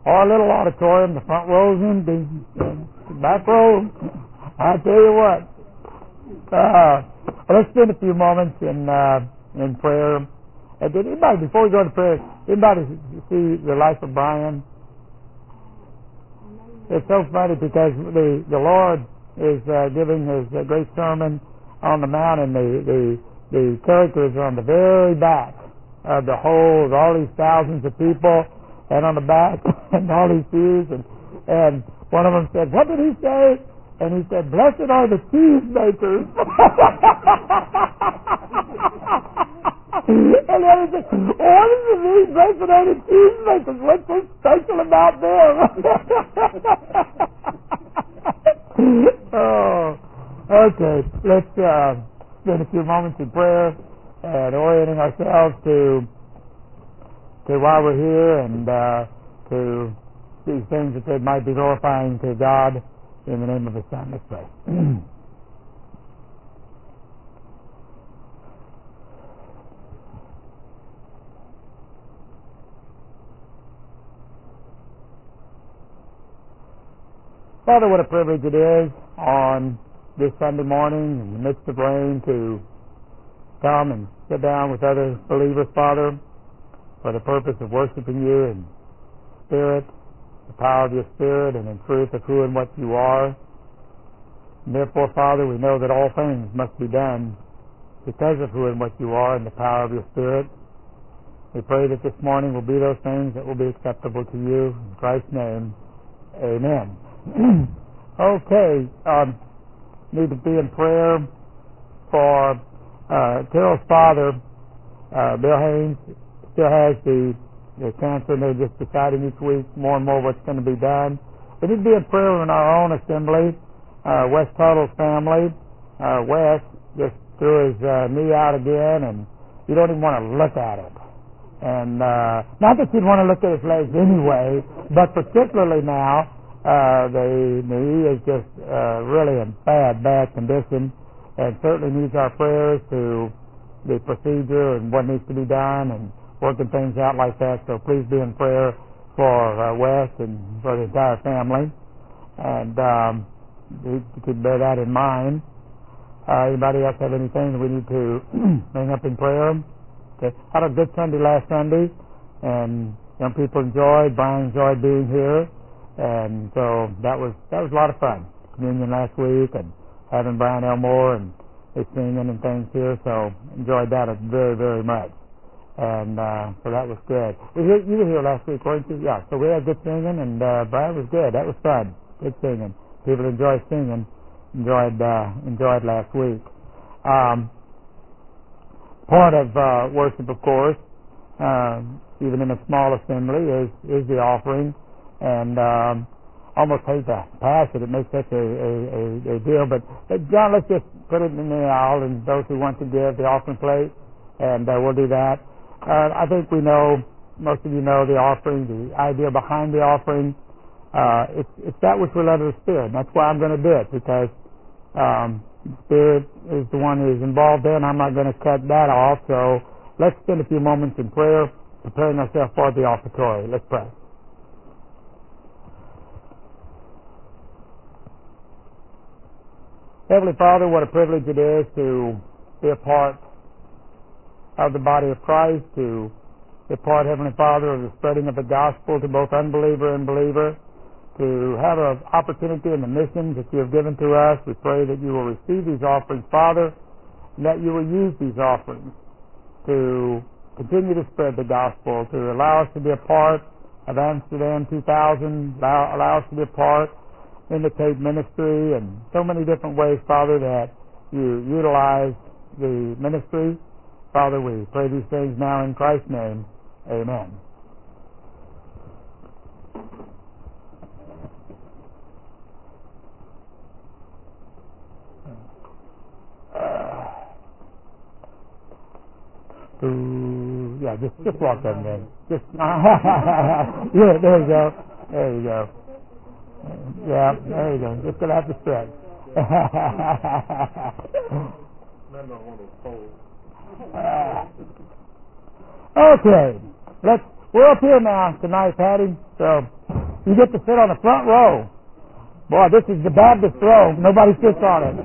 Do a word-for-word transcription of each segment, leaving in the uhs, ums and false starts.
our little auditorium, the front row's empty. The back row, I tell you what. Uh, well, let's spend a few moments in uh, in prayer. Uh, did anybody, before we go to prayer, anybody see the life of Brian? It's so funny because the the Lord is uh, giving his uh, great sermon on the mount, and the the the characters are on the very back of the whole, all these thousands of people, and on the back, and all these pews, and and one of them said, "What did he say?" And he said, "Blessed are the cheesemakers." And then he said, "What does it mean, blessed are the cheesemakers? What's so special about them?" Oh, okay. Let's uh, spend a few moments in prayer and orienting ourselves to to why we're here, and uh, to these things that they might be glorifying to God. In the name of His Son, let's pray. Father, what a privilege it is on this Sunday morning in the midst of rain to come and sit down with other believers, Father, for the purpose of worshiping you in spirit, the power of your Spirit, and in truth of who and what you are. And therefore, Father, we know that all things must be done because of who and what you are and the power of your Spirit. We pray that this morning will be those things that will be acceptable to you. In Christ's name, amen. Okay, um, need to be in prayer for uh, Carol's father, uh, Bill Haynes. Still has the, the cancer, and they're just deciding each week more and more what's going to be done. We need to be in prayer in our own assembly. Uh, Wes Tuttle's family, uh, Wes just threw his uh, knee out again, and you don't even want to look at it. And uh, not that you'd want to look at his legs anyway, but particularly now, uh, the knee is just uh, really in bad, bad condition, and certainly needs our prayers to the procedure and what needs to be done and working things out like that. So please be in prayer for uh, Wes and for the entire family. And um, we could bear that in mind. Uh, anybody else have anything that we need to bring up in prayer? Okay. Had a good Sunday last Sunday, and young people enjoyed. Brian enjoyed being here, and so that was that was a lot of fun. Communion last week, and having Brian Elmore and his singing and things here, so enjoyed that very very much. And uh, so that was good. We hear, you were here last week, weren't you? Yeah. So we had good singing, and uh, Brian was good. That was fun. Good singing. People enjoyed singing. Enjoyed uh, enjoyed last week. Um, part of uh, worship, of course, uh, even in a small assembly, is is the offering. And um, almost hate to pass it. It makes such a, a, a, a deal. But, but John, let's just put it in the aisle, and those who want to give the offering plate, and uh, we'll do that. Uh, I think we know, most of you know the offering, the idea behind the offering. Uh, it's, it's that which we're led of the Spirit. And that's why I'm going to do it, because um, the Spirit is the one who is involved there, and I'm not going to cut that off. So let's spend a few moments in prayer, preparing ourselves for the offertory. Let's pray. Heavenly Father, what a privilege it is to be a part of the body of Christ, to be a part, Heavenly Father, of the spreading of the gospel to both unbeliever and believer, to have an opportunity in the missions that you have given to us. We pray that you will receive these offerings, Father, and that you will use these offerings to continue to spread the gospel, to allow us to be a part of Amsterdam two thousand, allow, allow us to be a part in the Cape ministry, and so many different ways, Father, that you utilize the ministry. Father, we pray these things now in Christ's name. Amen. Ooh, yeah, just just walk up there. Just yeah, there you go. There you go. Yeah, there you go. Just gonna have to stretch. uh, okay, let's. We're up here now tonight, Patty. So You get to sit on the front row. Boy, this is the Baptist row. Nobody sits on it.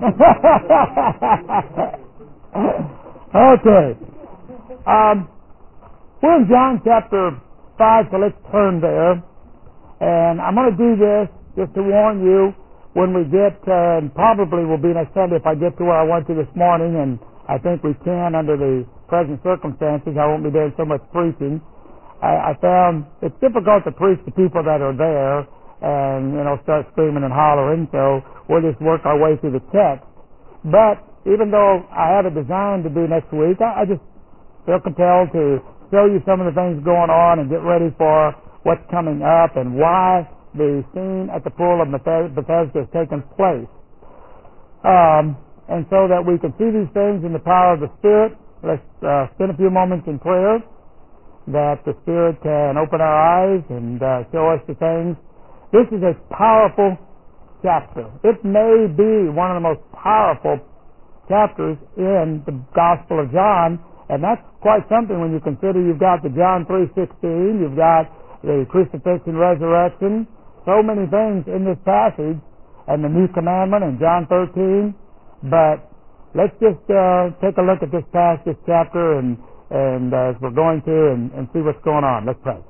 Okay. Um, we're in John chapter five, so let's turn there. And I'm going to do this just to warn you when we get, uh, and probably will be next Sunday if I get to where I went to this morning, and I think we can under the present circumstances. I won't be doing so much preaching. I, I found it's difficult to preach to people that are there and, you know, start screaming and hollering, so we'll just work our way through the text. But even though I have it designed to do next week, I, I just feel compelled to show you some of the things going on and get ready for what's coming up and why the scene at the pool of Bethesda has taken place. Um, and so that we can see these things in the power of the Spirit, let's uh, spend a few moments in prayer that the Spirit can open our eyes and uh, show us the things. This is a powerful chapter. It may be one of the most powerful chapters in the Gospel of John, and that's quite something when you consider you've got the John three sixteen, you've got the crucifixion, resurrection, so many things in this passage, and the new commandment in John thirteen. But let's just uh, take a look at this past this chapter, and and uh, as we're going to, and, and see what's going on. Let's pray.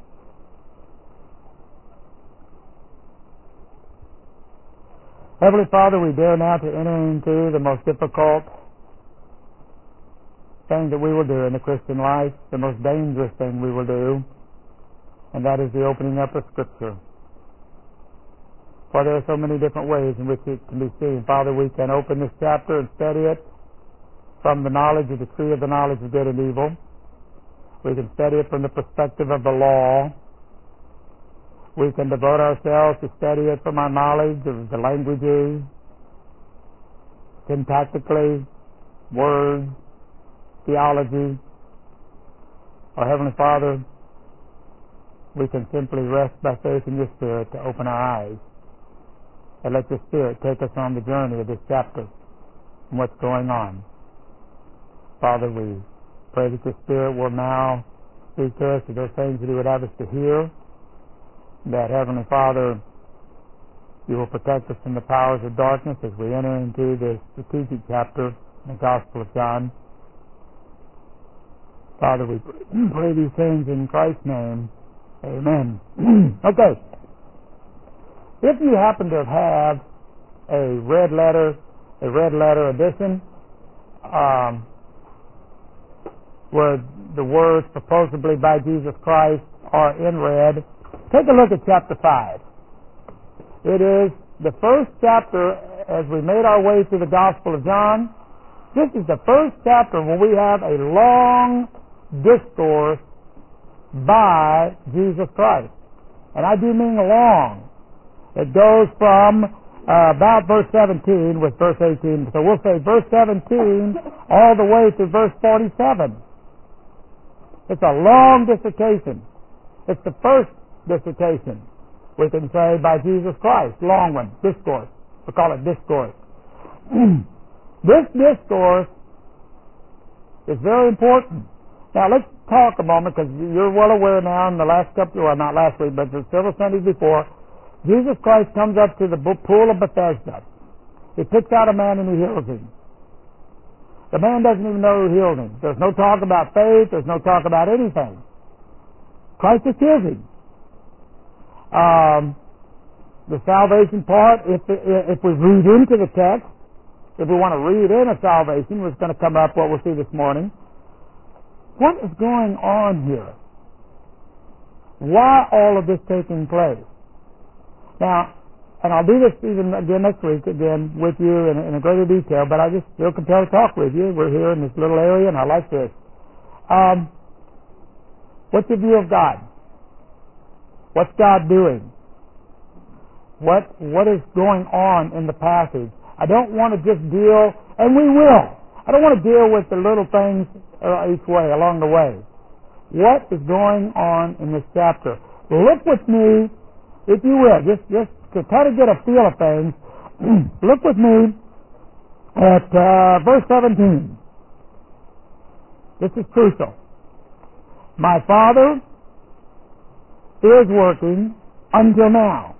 Heavenly Father, we dare now to enter into the most difficult thing that we will do in the Christian life, the most dangerous thing we will do, and that is the opening up of Scripture. For there are so many different ways in which it can be seen. Father, we can open this chapter and study it from the knowledge of the tree of the knowledge of good and evil. We can study it from the perspective of the law. We can devote ourselves to study it from our knowledge of the languages, syntactically, words, theology. Our Heavenly Father, we can simply rest by faith in your Spirit to open our eyes and let your Spirit take us on the journey of this chapter and what's going on. Father, we pray that your Spirit will now speak to us of those things that you would have us to hear, that, Heavenly Father, you will protect us from the powers of darkness as we enter into this strategic chapter in the Gospel of John. Father, we pray these things in Christ's name. Amen. Okay. If you happen to have a red letter, a red letter edition, um, where the words supposedly by Jesus Christ are in red, take a look at chapter five. It is the first chapter as we made our way through the Gospel of John. This is the first chapter where we have a long discourse by Jesus Christ. And I do mean long. It goes from uh, about verse seventeen with verse eighteen. So we'll say verse seventeen all the way to verse forty-seven. It's a long dissertation. It's the first dissertation, we can say, by Jesus Christ. Long one. Discourse. We call it discourse. This discourse is very important. Now let's talk a moment, because you're well aware now in the last couple, well not last week, but the several Sundays before, Jesus Christ comes up to the pool of Bethesda. He picks out a man and he heals him. The man doesn't even know who healed him. There's no talk about faith. There's no talk about anything. Christ just heals him. Um, the salvation part, if if we read into the text, if we want to read in a salvation, which is going to come up what we'll see this morning, what is going on here? Why all of this taking place? Now, and I'll do this even again next week, again, with you in, in a greater detail, but I just feel compelled to talk with you. We're here in this little area, and I like this. Um, what's your view of God? What's God doing? What What is going on in the passage? I don't want to just deal, and we will. I don't want to deal with the little things uh, each way, along the way. What is going on in this chapter? Look with me, if you will, just, just to try to get a feel of things, look with me at uh, verse seventeen. This is crucial. My Father is working until now.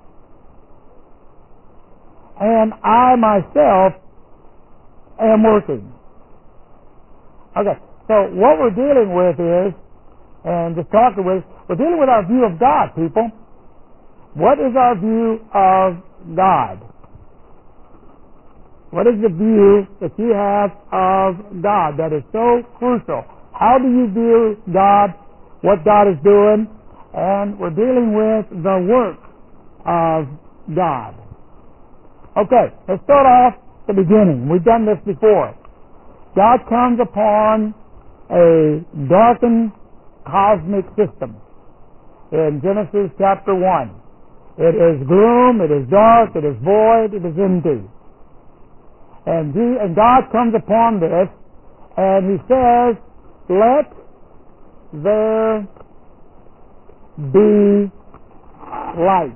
And I myself am working. Okay, so what we're dealing with is, and just talking with, we're dealing with our view of God, people. What is our view of God? What is the view that you have of God that is so crucial? How do you view God, what God is doing? And we're dealing with the work of God. Okay, let's start off the beginning. We've done this before. God comes upon a darkened cosmic system in Genesis chapter one. It is gloom, it is dark, it is void, it is empty. And, he, and God comes upon this, and He says, let there be light.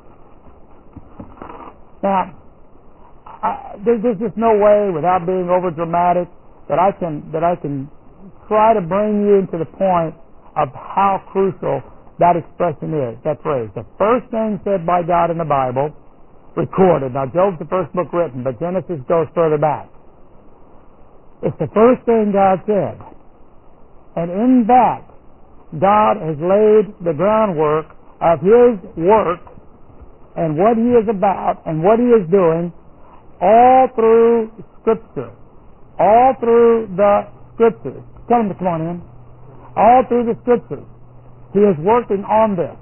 Now, I, there's just no way, without being over dramatic, that I can that I can try to bring you into the point of how crucial that expression is, that phrase. The first thing said by God in the Bible, recorded. Now, Job's the first book written, but Genesis goes further back. It's the first thing God said. And in that, God has laid the groundwork of His work and what He is about and what He is doing all through Scripture. All through the Scriptures. Tell them to come on in. All through the Scriptures. He is working on this.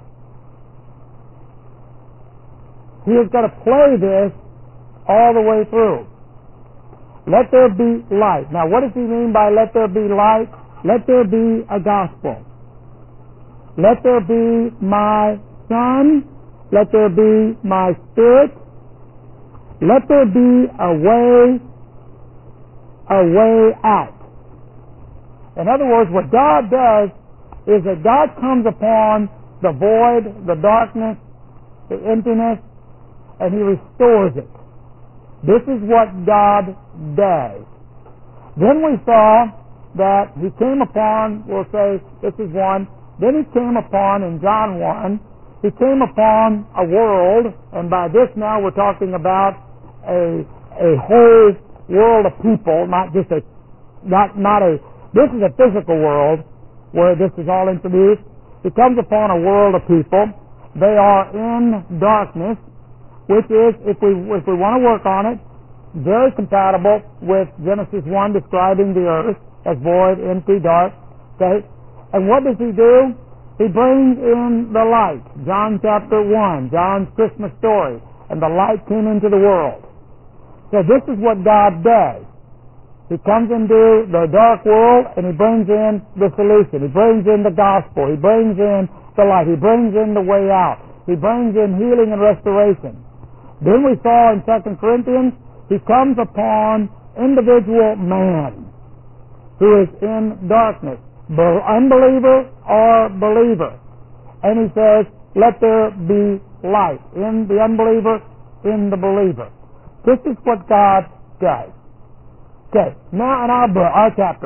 He has got to play this all the way through. Let there be light. Now, what does He mean by let there be light? Let there be a gospel. Let there be my Son. Let there be my Spirit. Let there be a way, a way out. In other words, what God does is that God comes upon the void, the darkness, the emptiness, and He restores it. This is what God does. Then we saw that He came upon, we'll say this is one, then He came upon in John one, He came upon a world, and by this now we're talking about a a whole world of people, not just a, not, not a, this is a physical world where this is all introduced. He comes upon a world of people. They are in darkness, which is, if we if we want to work on it, very compatible with Genesis one describing the earth as void, empty, dark. Okay? And what does He do? He brings in the light. John chapter one, John's Christmas story. And the light came into the world. So this is what God does. He comes into the dark world and He brings in the solution. He brings in the gospel. He brings in the light. He brings in the way out. He brings in healing and restoration. Then we saw in Second Corinthians, He comes upon individual man who is in darkness, unbeliever or believer. And He says, let there be light in the unbeliever, in the believer. This is what God does. Okay, now in our book, our chapter,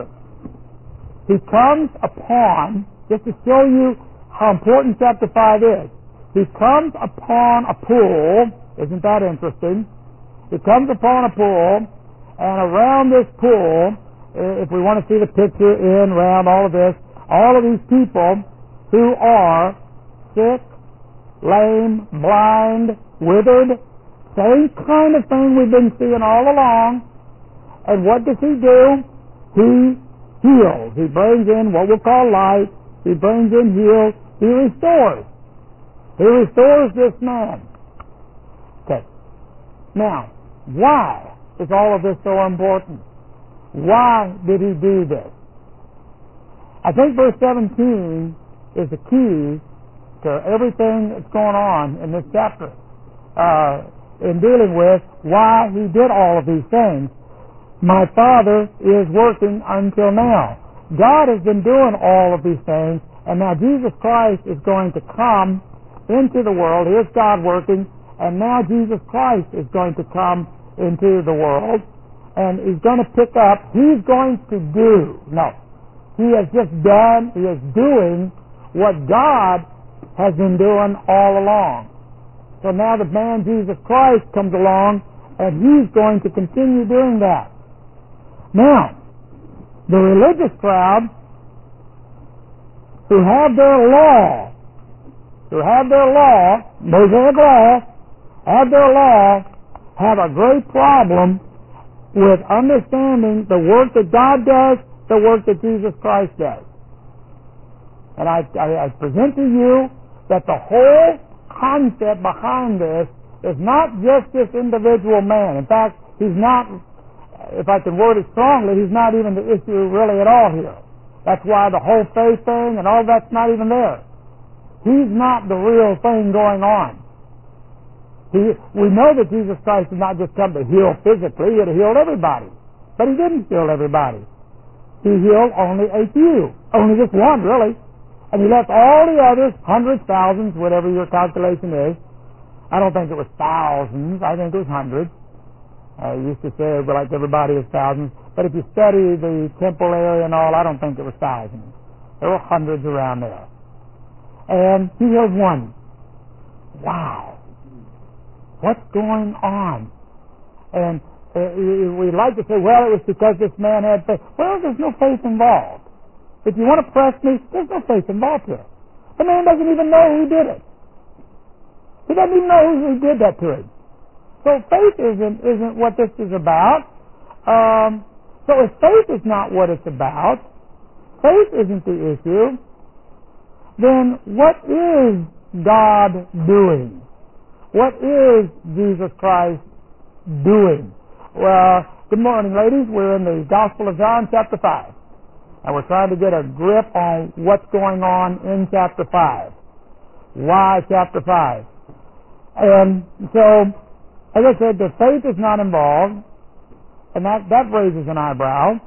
He comes upon, just to show you how important chapter five is, He comes upon a pool. Isn't that interesting? He comes upon a pool, and around this pool, if we want to see the picture in, around all of this, all of these people who are sick, lame, blind, withered, same kind of thing we've been seeing all along. And what does He do? He heals. He brings in what we'll call light. He brings in heal. He restores. He restores this man. Okay. Now, why is all of this so important? Why did He do this? I think verse seventeen is the key to everything that's going on in this chapter uh, in dealing with why He did all of these things. My Father is working until now. God has been doing all of these things, and now Jesus Christ is going to come into the world. Here's God working, and now Jesus Christ is going to come into the world, and He's going to pick up, He's going to do, no, He has just done, He is doing what God has been doing all along. So now the man Jesus Christ comes along, and he's going to continue doing that. Now, the religious crowd who have their law, who have their law, Mosaic law, have their law, have a great problem with understanding the work that God does, the work that Jesus Christ does. And I, I, I present to you that the whole concept behind this is not just this individual man. In fact, he's not, if I can word it strongly, he's not even the issue really at all here. That's why the whole faith thing and all that's not even there. He's not the real thing going on. He, we know that Jesus Christ did not just come to heal physically, he had healed everybody. But he didn't heal everybody. He healed only a few. Only just one, really. And he left all the others, hundreds, thousands, whatever your calculation is. I don't think it was thousands. I think it was hundreds. I used to say, well, like everybody is thousands. But if you study the temple area and all, I don't think it was thousands. There were hundreds around there. And he healed one. Wow. What's going on? And uh, we'd like to say, well, it was because this man had faith. Well, there's no faith involved. If you want to press me, there's no faith involved here. The man doesn't even know who did it. He doesn't even know who did that to him. So faith isn't isn't what this is about. Um, so if faith is not what it's about, faith isn't the issue, then what is God doing? What is Jesus Christ doing? Well, good morning, ladies. We're in the Gospel of John, chapter five. And we're trying to get a grip on what's going on in chapter five. Why chapter five? And so, as I said, the faith is not involved, and that, that raises an eyebrow.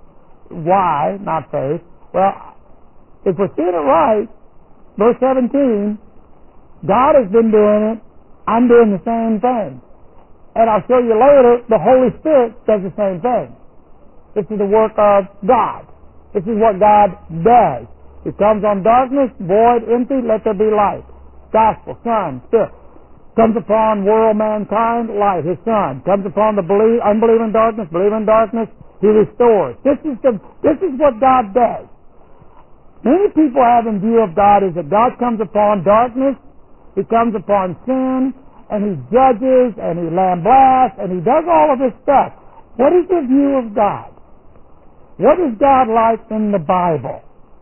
Why not faith? Well, if we're seeing it right, verse seventeen, God has been doing it, I'm doing the same thing. And I'll show you later, the Holy Spirit does the same thing. This is the work of God. This is what God does. He comes on darkness, void, empty, let there be light. Gospel, Son, Spirit. Comes upon world, mankind, light, His Son. Comes upon the believe, unbelieving darkness, believing darkness, He restores. This is the, this is what God does. Many people have in view of God is that God comes upon darkness, He comes upon sin, and He judges, and He lamblasts, and He does all of this stuff. What is your view of God? What is God like in the Bible?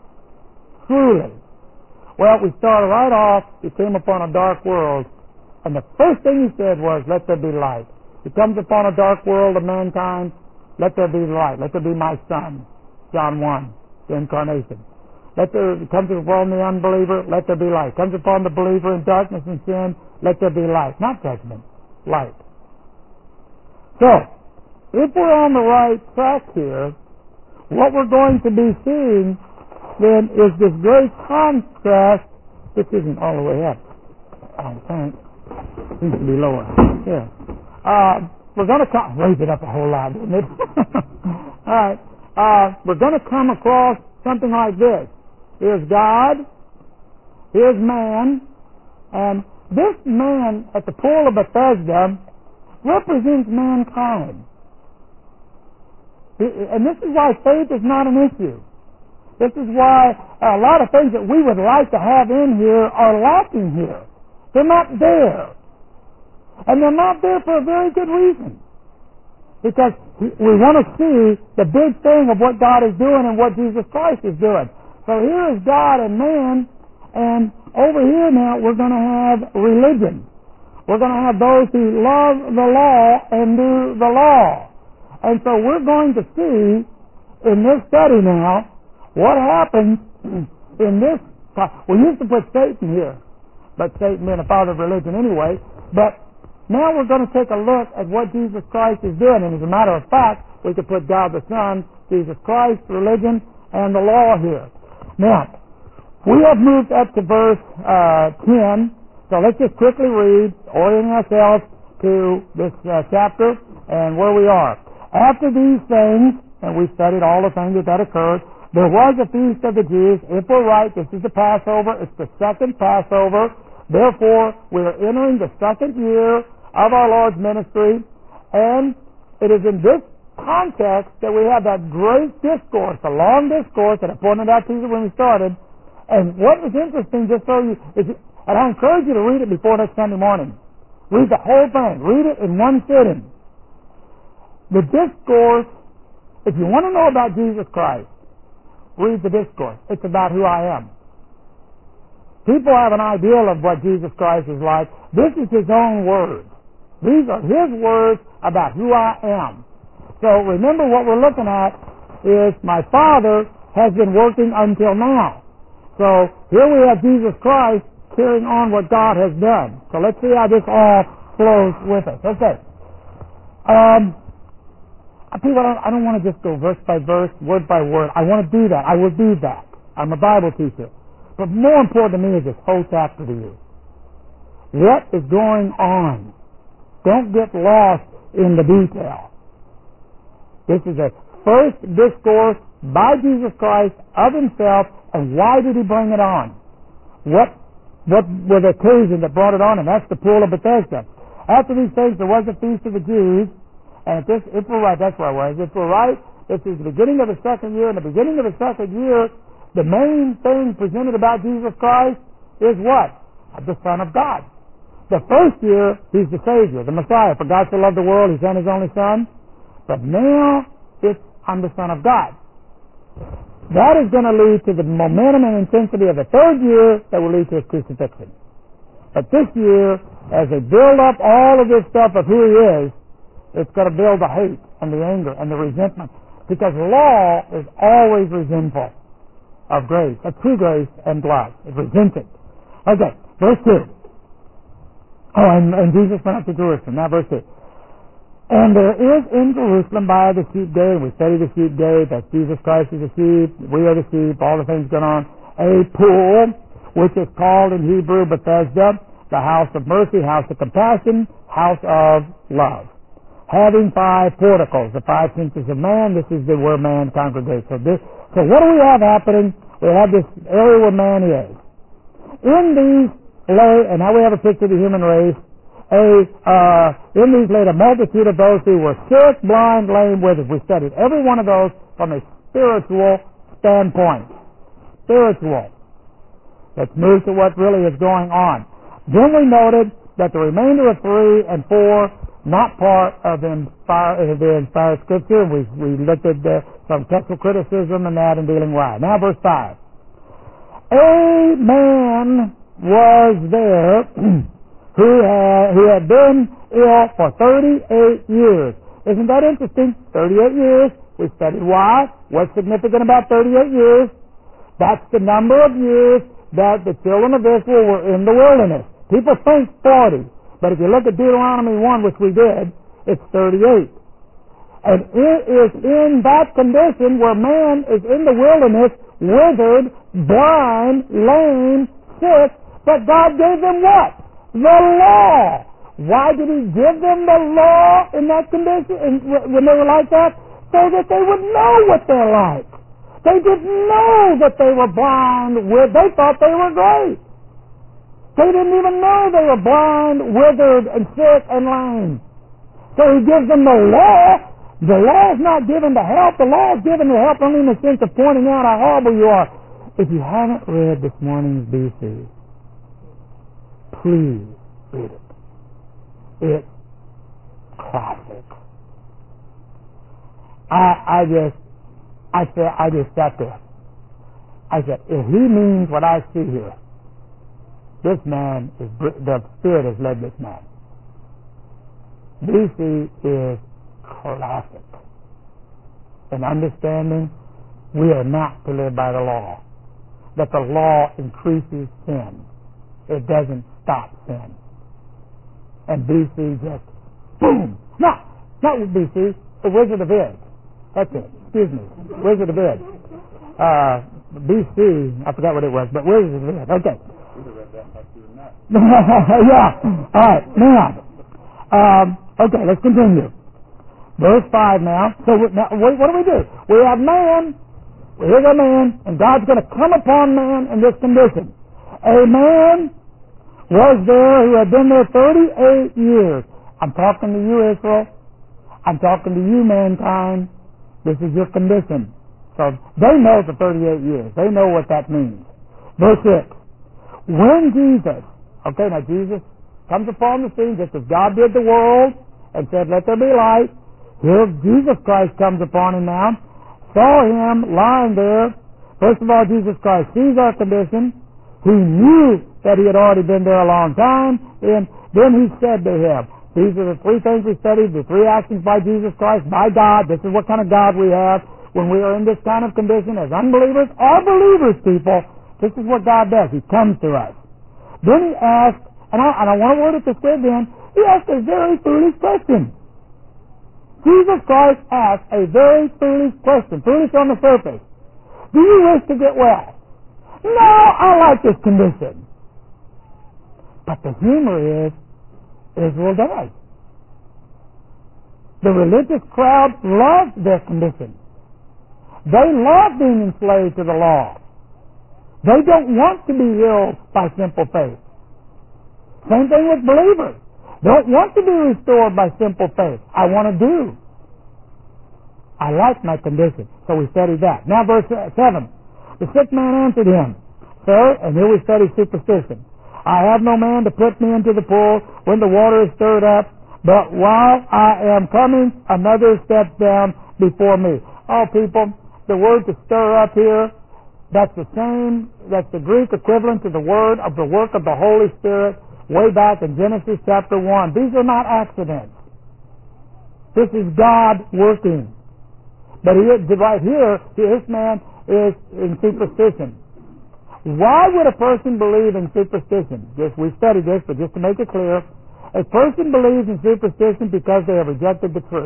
Truly. Well, we started right off, He came upon a dark world, and the first thing He said was, let there be light. He comes upon a dark world of mankind, let there be light. Let there be my Son. John one, the incarnation. Let there, comes upon the unbeliever, let there be light. Comes upon the believer in darkness and sin, let there be light. Not judgment, light. So, if we're on the right track here, what we're going to be seeing then is this great contrast, which isn't all the way up, I don't think. Seems to be lower. Yeah. Uh, we're going to come, raise it up a whole lot, isn't it? All right. Uh, we're going to come across something like this. Here's God, here's man, and this man at the pool of Bethesda represents mankind. And this is why faith is not an issue. This is why a lot of things that we would like to have in here are lacking here. They're not there. And they're not there for a very good reason. Because we want to see the big thing of what God is doing and what Jesus Christ is doing. So here is God and man, and over here now we're going to have religion. We're going to have those who love the law and do the law. And so we're going to see in this study now what happens in this. We used to put Satan here, but Satan being a father of religion anyway. But now we're going to take a look at what Jesus Christ is doing. And as a matter of fact, we could put God the Son, Jesus Christ, religion, and the law here. Now, we have moved up to verse uh, ten, so let's just quickly read, orienting ourselves to this uh, chapter and where we are. After these things, and we studied all the things that, that occurred, there was a feast of the Jews. If we're right, this is the Passover. It's the second Passover. Therefore, we are entering the second year of our Lord's ministry, and it is in this context that we have that great discourse, a long discourse that I pointed out to you when we started. And what was interesting, just so you, is, and I encourage you to read it before next Sunday morning. Read the whole thing. Read it in one sitting. The discourse, if you want to know about Jesus Christ, read the discourse. It's about who I am. People have an ideal of what Jesus Christ is like. This is His own words. These are His words about who I am. So remember, what we're looking at is my Father has been working until now. So here we have Jesus Christ carrying on what God has done. So let's see how this all flows with us. Okay. Um, I tell you what, I don't want to just go verse by verse, word by word. I want to do that. I will do that. I'm a Bible teacher. But more important to me is this whole chapter to you. What is going on? Don't get lost in the detail. This is a first discourse by Jesus Christ of Himself, and why did He bring it on? What, what were the occasion that brought it on? And that's the pool of Bethesda. After these things, there was a feast of the Jews, and if, this, if we're right, that's where I was. If we're right, this is the beginning of the second year, and the beginning of the second year, the main thing presented about Jesus Christ is what? The Son of God. The first year, He's the Savior, the Messiah. For God so loved the world, He sent His only Son. But now, it's, I'm the Son of God. That is going to lead to the momentum and intensity of the third year that will lead to His crucifixion. But this year, as they build up all of this stuff of who He is, it's going to build the hate and the anger and the resentment. Because law is always resentful of grace, of true grace and love. It resents it. Okay, verse two. Oh, and, and Jesus went up to Jerusalem. Now verse two. And there is in Jerusalem by the sheep gate, we study the sheep gate, that Jesus Christ is the sheep, we are the sheep, all the things going on, a pool, which is called in Hebrew Bethesda, the house of mercy, house of compassion, house of love. Having five porticos, the five senses of man, this is the where man congregates. So this, so what do we have happening? We have this area where man is. In these lay, and now we have a picture of the human race, a, uh, in these laid a multitude of those who were sick, blind, lame, withered. We studied every one of those from a spiritual standpoint. Spiritual. Let's move to what really is going on. Then we noted that the remainder of three and four, not part of the inspired, the inspired Scripture. We, we looked at the, some textual criticism and that and dealing why. Now verse five. A man was there who had, who had been ill for thirty-eight years. Isn't that interesting? thirty-eight years. We studied why. What's significant about thirty-eight years? That's the number of years that the children of Israel were in the wilderness. People think forty, but if you look at Deuteronomy one, which we did, it's thirty-eight. And it is in that condition where man is in the wilderness, withered, blind, lame, sick, but God gave them what? The law. Why did He give them the law in that condition, in, when they were like that? So that they would know what they're like. They didn't know that they were blind. They thought they were great. They didn't even know they were blind, withered, and sick, and lame. So He gives them the law. The law is not given to help. The law is given to help only in the sense of pointing out how horrible you are. If you haven't read this morning's B C, please read it. It's classic. I I just I said I just sat there. I said, if he means what I see here, this man is the Spirit has led this man. B C is classic in understanding we are not to live by the law. That the law increases sin. It doesn't stop sin. And B C just, boom! No! Not with B C, the Wizard of Oz. That's it. Excuse me. Wizard of Oz. Uh, B C, I forgot what it was, but Wizard of Oz. Okay. Yeah. All right. Now, um, okay, let's continue. Verse five now. So now, what, what do we do? We have man. Here's a man, and God's going to come upon man in this condition. A man was there who had been there thirty-eight years. I'm talking to you, Israel. I'm talking to you, mankind. This is your condition. So they know the thirty-eight years. They know what that means. Verse six. When Jesus, okay, now Jesus comes upon the scene just as God did the world and said, let there be light. Here Jesus Christ comes upon him now. Saw him lying there. First of all, Jesus Christ sees our condition. He knew that he had already been there a long time. And then he said to him, these are the three things we studied, the three actions by Jesus Christ, by God. This is what kind of God we have when we are in this kind of condition as unbelievers or believers, people. This is what God does. He comes to us. Then he asked, and I, and I want to word it this way then, he asked a very foolish question. Jesus Christ asked a very foolish question, foolish on the surface. Do you wish to get well? No, I like this condition. But the humor is, Israel does. The religious crowd loves their condition. They love being enslaved to the law. They don't want to be healed by simple faith. Same thing with believers. Don't want to be restored by simple faith. I want to do. I like my condition. So we studied that. Now verse seven. The sick man answered him, Sir, and here we study superstition. I have no man to put me into the pool when the water is stirred up, but while I am coming, another steps down before me. Oh, people, the word to stir up here, that's the same, that's the Greek equivalent to the word of the work of the Holy Spirit way back in Genesis chapter one. These are not accidents. This is God working. But he, right here, this man is in superstition. Why would a person believe in superstition? Just, we studied this, but just to make it clear, a person believes in superstition because they have rejected the truth.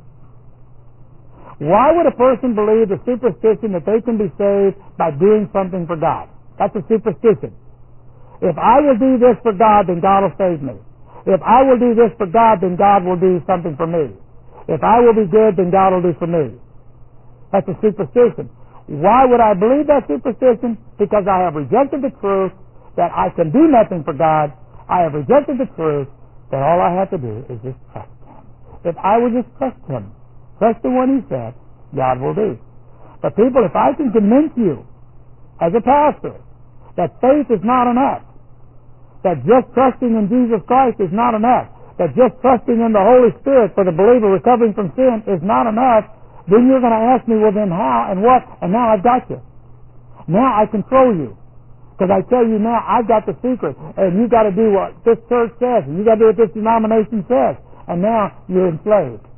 Why would a person believe the superstition that they can be saved by doing something for God? That's a superstition. If I will do this for God, then God will save me. If I will do this for God, then God will do something for me. If I will be good, then God will do for me. That's a superstition. Why would I believe that superstition? Because I have rejected the truth that I can do nothing for God. I have rejected the truth that all I have to do is just trust Him. If I would just trust Him, trust in what He said, God will do. But people, if I can convince you as a pastor that faith is not enough, that just trusting in Jesus Christ is not enough, that just trusting in the Holy Spirit for the believer recovering from sin is not enough, then you're going to ask me, well, then how and what? And now I've got you. Now I control you. Because I tell you now, I've got the secret. And you've got to do what this church says. And you've got to do what this denomination says. And now you're enslaved.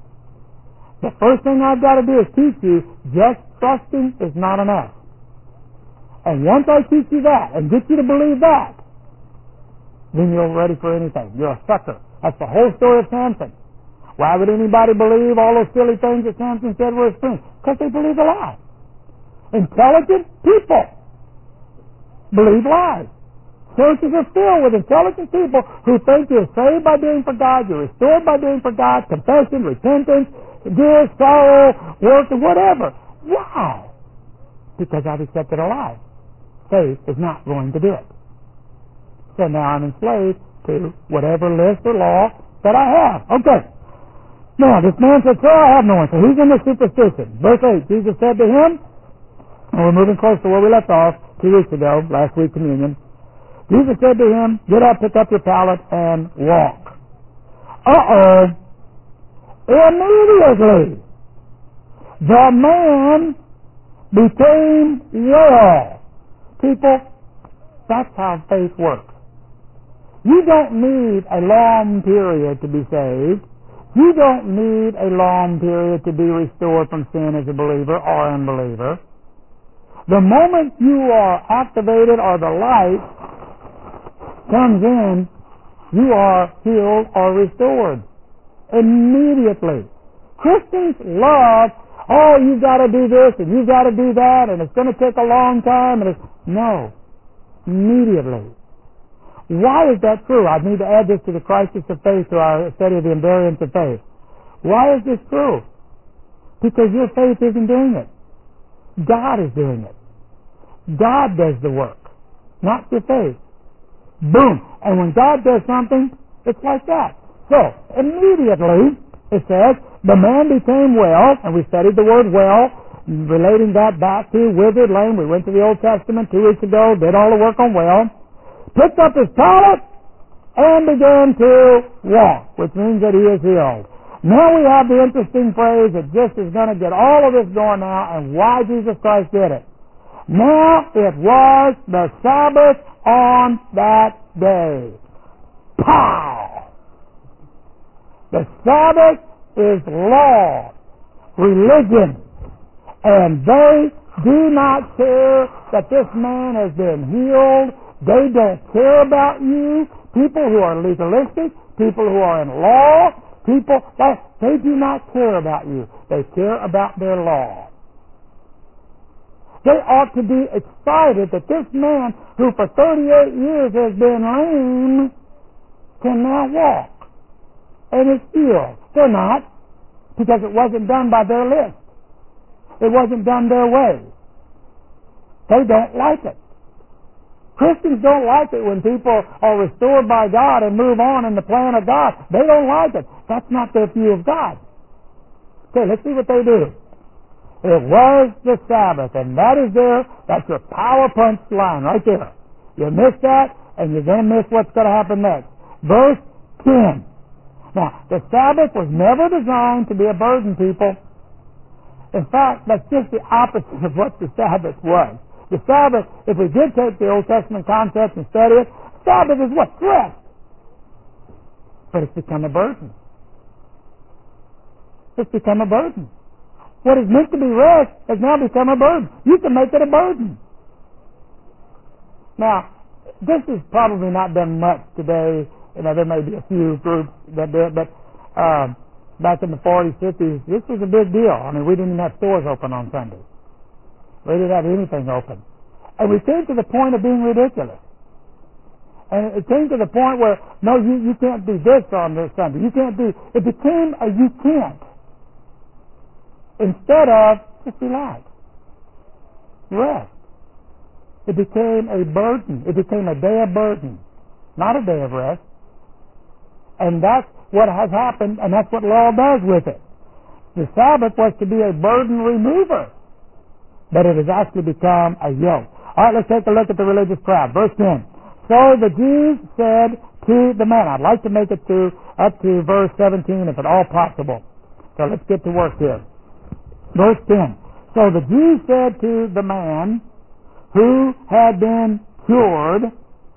The first thing I've got to do is teach you just trusting is not enough. And once I teach you that and get you to believe that, then you're ready for anything. You're a sucker. That's the whole story of Samson. Why would anybody believe all those silly things that Samson said were his friends? Because they believe a lie. Intelligent people believe lies. Churches are filled with intelligent people who think you're saved by doing for God, you're restored by doing for God, confession, repentance, guilt, sorrow, work, and whatever. Why? Because I've accepted a lie. Faith is not going to do it. So now I'm enslaved to whatever list or law that I have. Okay. Now, this man said, Sir, I have no one. So he's in the superstition. Verse eight, Jesus said to him, and we're moving close to where we left off two weeks ago, last week communion. Jesus said to him, Get up, pick up your pallet, and walk. Uh-oh. Immediately, the man became well. People, that's how faith works. You don't need a long period to be saved. You don't need a long period to be restored from sin as a believer or unbeliever. The moment you are activated or the light comes in, you are healed or restored immediately. Christians love, oh, you've got to do this and you've got to do that and it's going to take a long time. And it's, no, immediately. Why is that true? I need to add this to the crisis of faith, to our study of the invariance of faith. Why is this true? Because your faith isn't doing it. God is doing it. God does the work, not your faith. Boom. And when God does something, it's like that. So, immediately, it says, the man became well, and we studied the word well, relating that back to withered, lame. We went to the Old Testament two weeks ago, did all the work on well, picked up his pallet, and began to walk, which means that he is healed. Now we have the interesting phrase that just is going to get all of this going now, and why Jesus Christ did it. Now it was the Sabbath on that day. Pow! The Sabbath is law, religion, and they do not care that this man has been healed. They don't care about you. People who are legalistic, people who are in law, people, they do not care about you. They care about their law. They ought to be excited that this man who for thirty-eight years has been lame can now walk and is healed. They're not, because it wasn't done by their list. It wasn't done their way. They don't like it. Christians don't like it when people are restored by God and move on in the plan of God. They don't like it. That's not their view of God. Okay, let's see what they do. It was the Sabbath, and that is there. That's your power punch line right there. You miss that, and you're going to miss what's going to happen next. Verse ten. Now, the Sabbath was never designed to be a burden, people. In fact, that's just the opposite of what the Sabbath was. The Sabbath, if we did take the Old Testament concept and study it, Sabbath is what? Rest. But it's become a burden. It's become a burden. What is meant to be rest has now become a burden. You can make it a burden. Now, this is probably not done much today. You know, there may be a few groups that do it, but um, back in the forties, fifties, this was a big deal. I mean, we didn't even have stores open on Sunday. We didn't have anything open. And we came to the point of being ridiculous. And it came to the point where, no, you, you can't do this on this Sunday. You can't do, it became a you can't. Instead of, just relax. Rest. It became a burden. It became a day of burden, not a day of rest. And that's what has happened, and that's what law does with it. The Sabbath was to be a burden remover, but it has actually become a yoke. All right, let's take a look at the religious crowd. Verse ten. So the Jews said to the man, I'd like to make it to up to verse seventeen if at all possible. So let's get to work here. Verse ten. So the Jews said to the man who had been cured,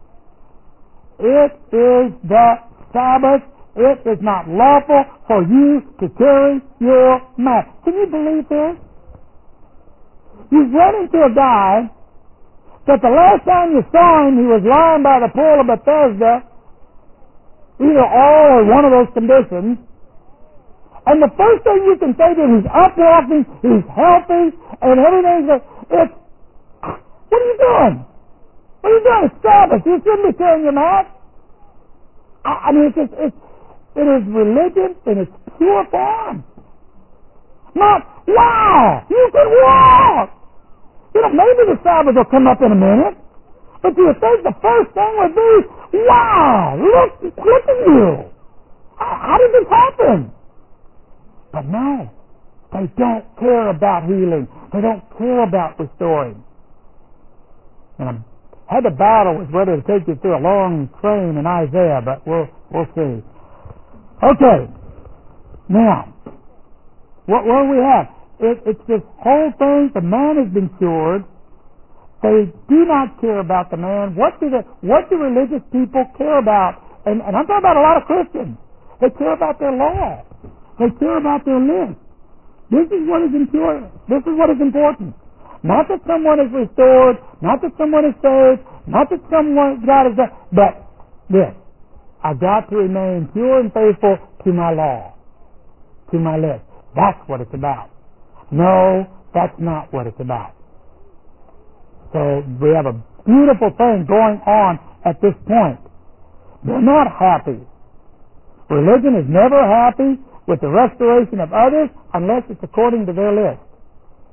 it is the Sabbath. It is not lawful for you to carry your mat. Can you believe this? You've run into a guy that the last time you saw him, he was lying by the pool of Bethesda, either all or one of those conditions. And the first thing you can say to him, he's up walking, he's healthy, and everything's like, it's, what are you doing? What are you doing? It's Sabbath. You shouldn't be carrying your mat. I, I mean, it's just, it's, it is religion in its pure form. Not, wow, you can walk. You know, maybe the Sabbath will come up in a minute, but you would think the first thing would be, wow, look, look at you. How, how did this happen? But no, they don't care about healing. They don't care about restoring. And I had to battle with whether to take you through a long train in Isaiah, but we'll we'll see. Okay, now, what what do we have? It, it's this whole thing. The man has been cured. They do not care about the man. What do the what do religious people care about? And, and I'm talking about a lot of Christians. They care about their law. They care about their list. This is what is important. This is what is important. Not that someone is restored, not that someone is saved, not that someone God is done, but this. I've got to remain pure and faithful to my law, to my list. That's what it's about. No, that's not what it's about. So we have a beautiful thing going on at this point. They're not happy. Religion is never happy with the restoration of others unless it's according to their list.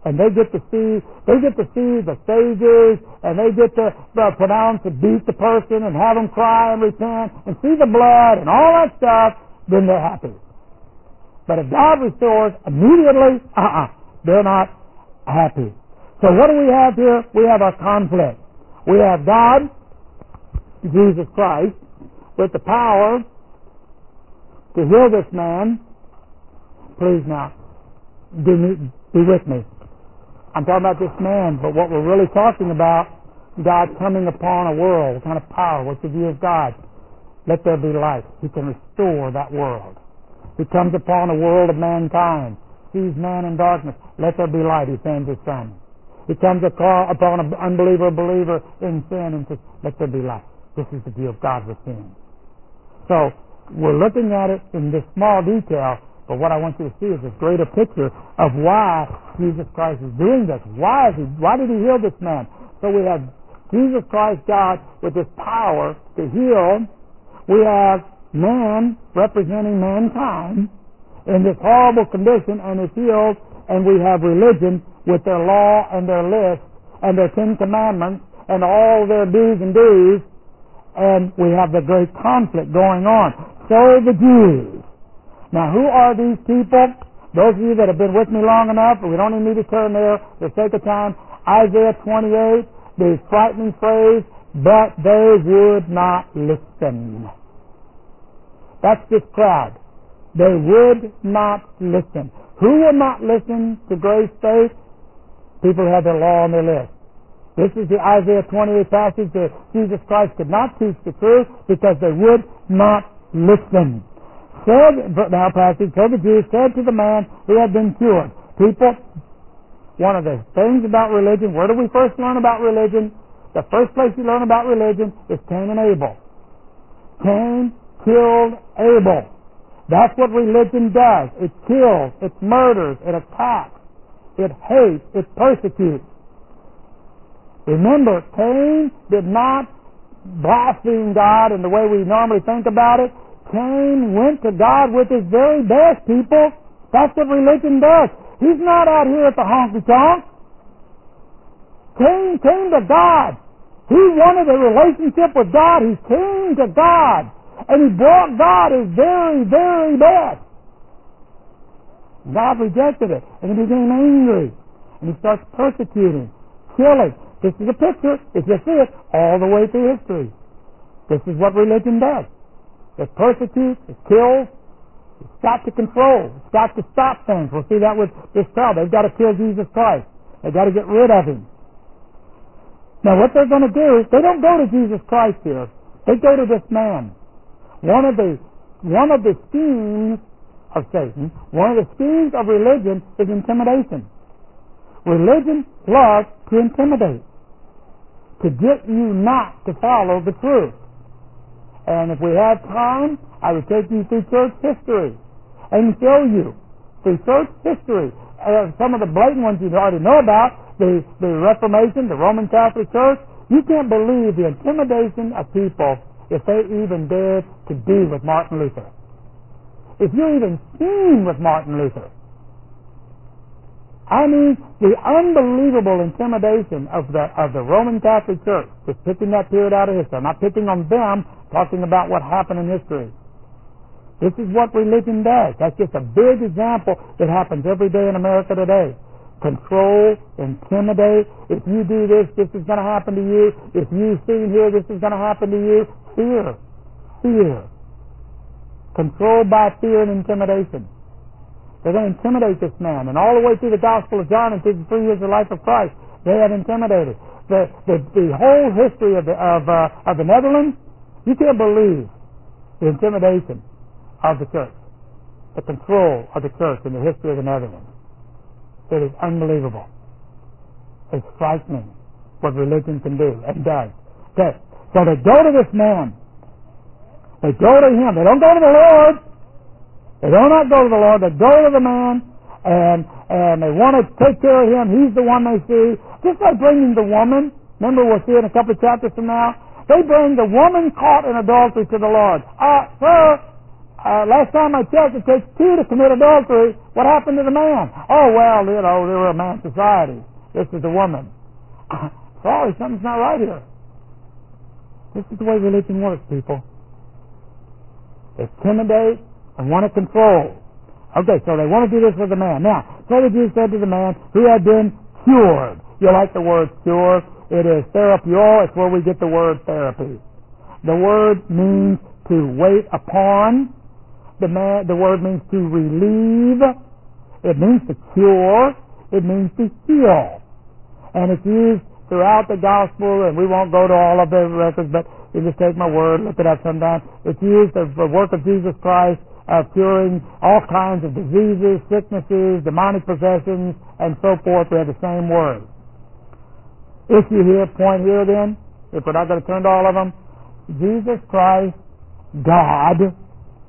and they get to see they get to see the stages, and they get to uh, pronounce and beat the person and have them cry and repent and see the blood and all that stuff, then they're happy. But if God restores immediately, uh-uh, they're not happy. So what do we have here? We have a conflict. We have God, Jesus Christ, with the power to heal this man. Please now, be, be with me. I'm talking about this man, but what we're really talking about, God coming upon a world. What kind of power? What's the view of God? Let there be light. He can restore that world. He comes upon a world of mankind, sees man in darkness. Let there be light. He sends His Son. He comes upon an unbeliever, believer in sin, and says, let there be light. This is the view of God with sin. So we're looking at it in this small detail, but what I want you to see is a greater picture of why Jesus Christ is doing this. Why is he? Why did He heal this man? So we have Jesus Christ, God, with His power to heal. We have man representing mankind in this horrible condition and is healed, and we have religion with their law and their list and their Ten Commandments and all their do's and do's, and we have the great conflict going on. So the Jews. Now, who are these people? Those of you that have been with me long enough, we don't even need to turn there for the sake of time. Isaiah twenty-eight, the frightening phrase, but they would not listen. That's this crowd. They would not listen. Who will not listen to Grace Faith? People who have their law on their list. This is the Isaiah twenty-eight passage that Jesus Christ could not teach the truth because they would not listen. Said, now passage, so the Jews said to the man who had been cured. People, one of the things about religion, where do we first learn about religion? The first place you learn about religion is Cain and Abel. Cain killed Abel. That's what religion does. It kills, it murders, it attacks, it hates, it persecutes. Remember, Cain did not blaspheme God in the way we normally think about it. Cain went to God with his very best, people. That's what religion does. He's not out here at the honky-tonk. Cain came to God. He wanted a relationship with God. He came to God. And he brought God his very, very best. God rejected it. And he became angry. And he starts persecuting, killing. This is a picture, if you see it, all the way through history. This is what religion does. It persecutes, it kills, it's got to control, it's got to stop things. We'll see that with this crowd. They've got to kill Jesus Christ. They've got to get rid of Him. Now what they're going to do is, they don't go to Jesus Christ here. They go to this man. One of the, one of the schemes of Satan, one of the schemes of religion is intimidation. Religion loves to intimidate, to get you not to follow the truth. And if we had time, I would take you through church history and show you through church history. Uh, some of the blatant ones you already know about, the, the Reformation, the Roman Catholic Church. You can't believe the intimidation of people if they even dared to be with Martin Luther. If you're even seen with Martin Luther. I mean, the unbelievable intimidation of the of the Roman Catholic Church, just picking that period out of history. I'm not picking on them, talking about what happened in history. This is what religion does. That's just a big example that happens every day in America today. Control, intimidate. If you do this, this is going to happen to you. If you see here, this is going to happen to you. Fear. Fear. Controlled by fear and intimidation. They're going to intimidate this man. And all the way through the Gospel of John and through the three years of the life of Christ, they have intimidated. The, the, the whole history of the, of, uh, of the Netherlands, you can't believe the intimidation of the church, the control of the church in the history of the Netherlands. It is unbelievable. It's frightening what religion can do and does. Okay, so they go to this man. They go to him. They don't go to the Lord. They do not go to the Lord. They go to the man, and and they want to take care of him. He's the one they see. Just like bringing the woman. Remember, we'll see in a couple of chapters from now. They bring the woman caught in adultery to the Lord. Uh, sir, Uh, last time I checked, it takes two to commit adultery. What happened to the man? Oh, well, you know, they were a man's society. This is the woman. Sorry, something's not right here. This is the way religion works, people. They intimidate and want to control. Okay, so they want to do this with the man. Now, so the Jews said to the man who had been cured. You like the word cure? It is therapio. It's where we get the word therapy. The word means to wait upon. The, man, the word means to relieve. It means to cure. It means to heal. And it's used throughout the gospel, and we won't go to all of the records, but you just take my word, look it up sometime. It's used as the work of Jesus Christ of curing all kinds of diseases, sicknesses, demonic possessions, and so forth. We have the same word. Issue here, point here then, if we're not going to turn to all of them, Jesus Christ, God,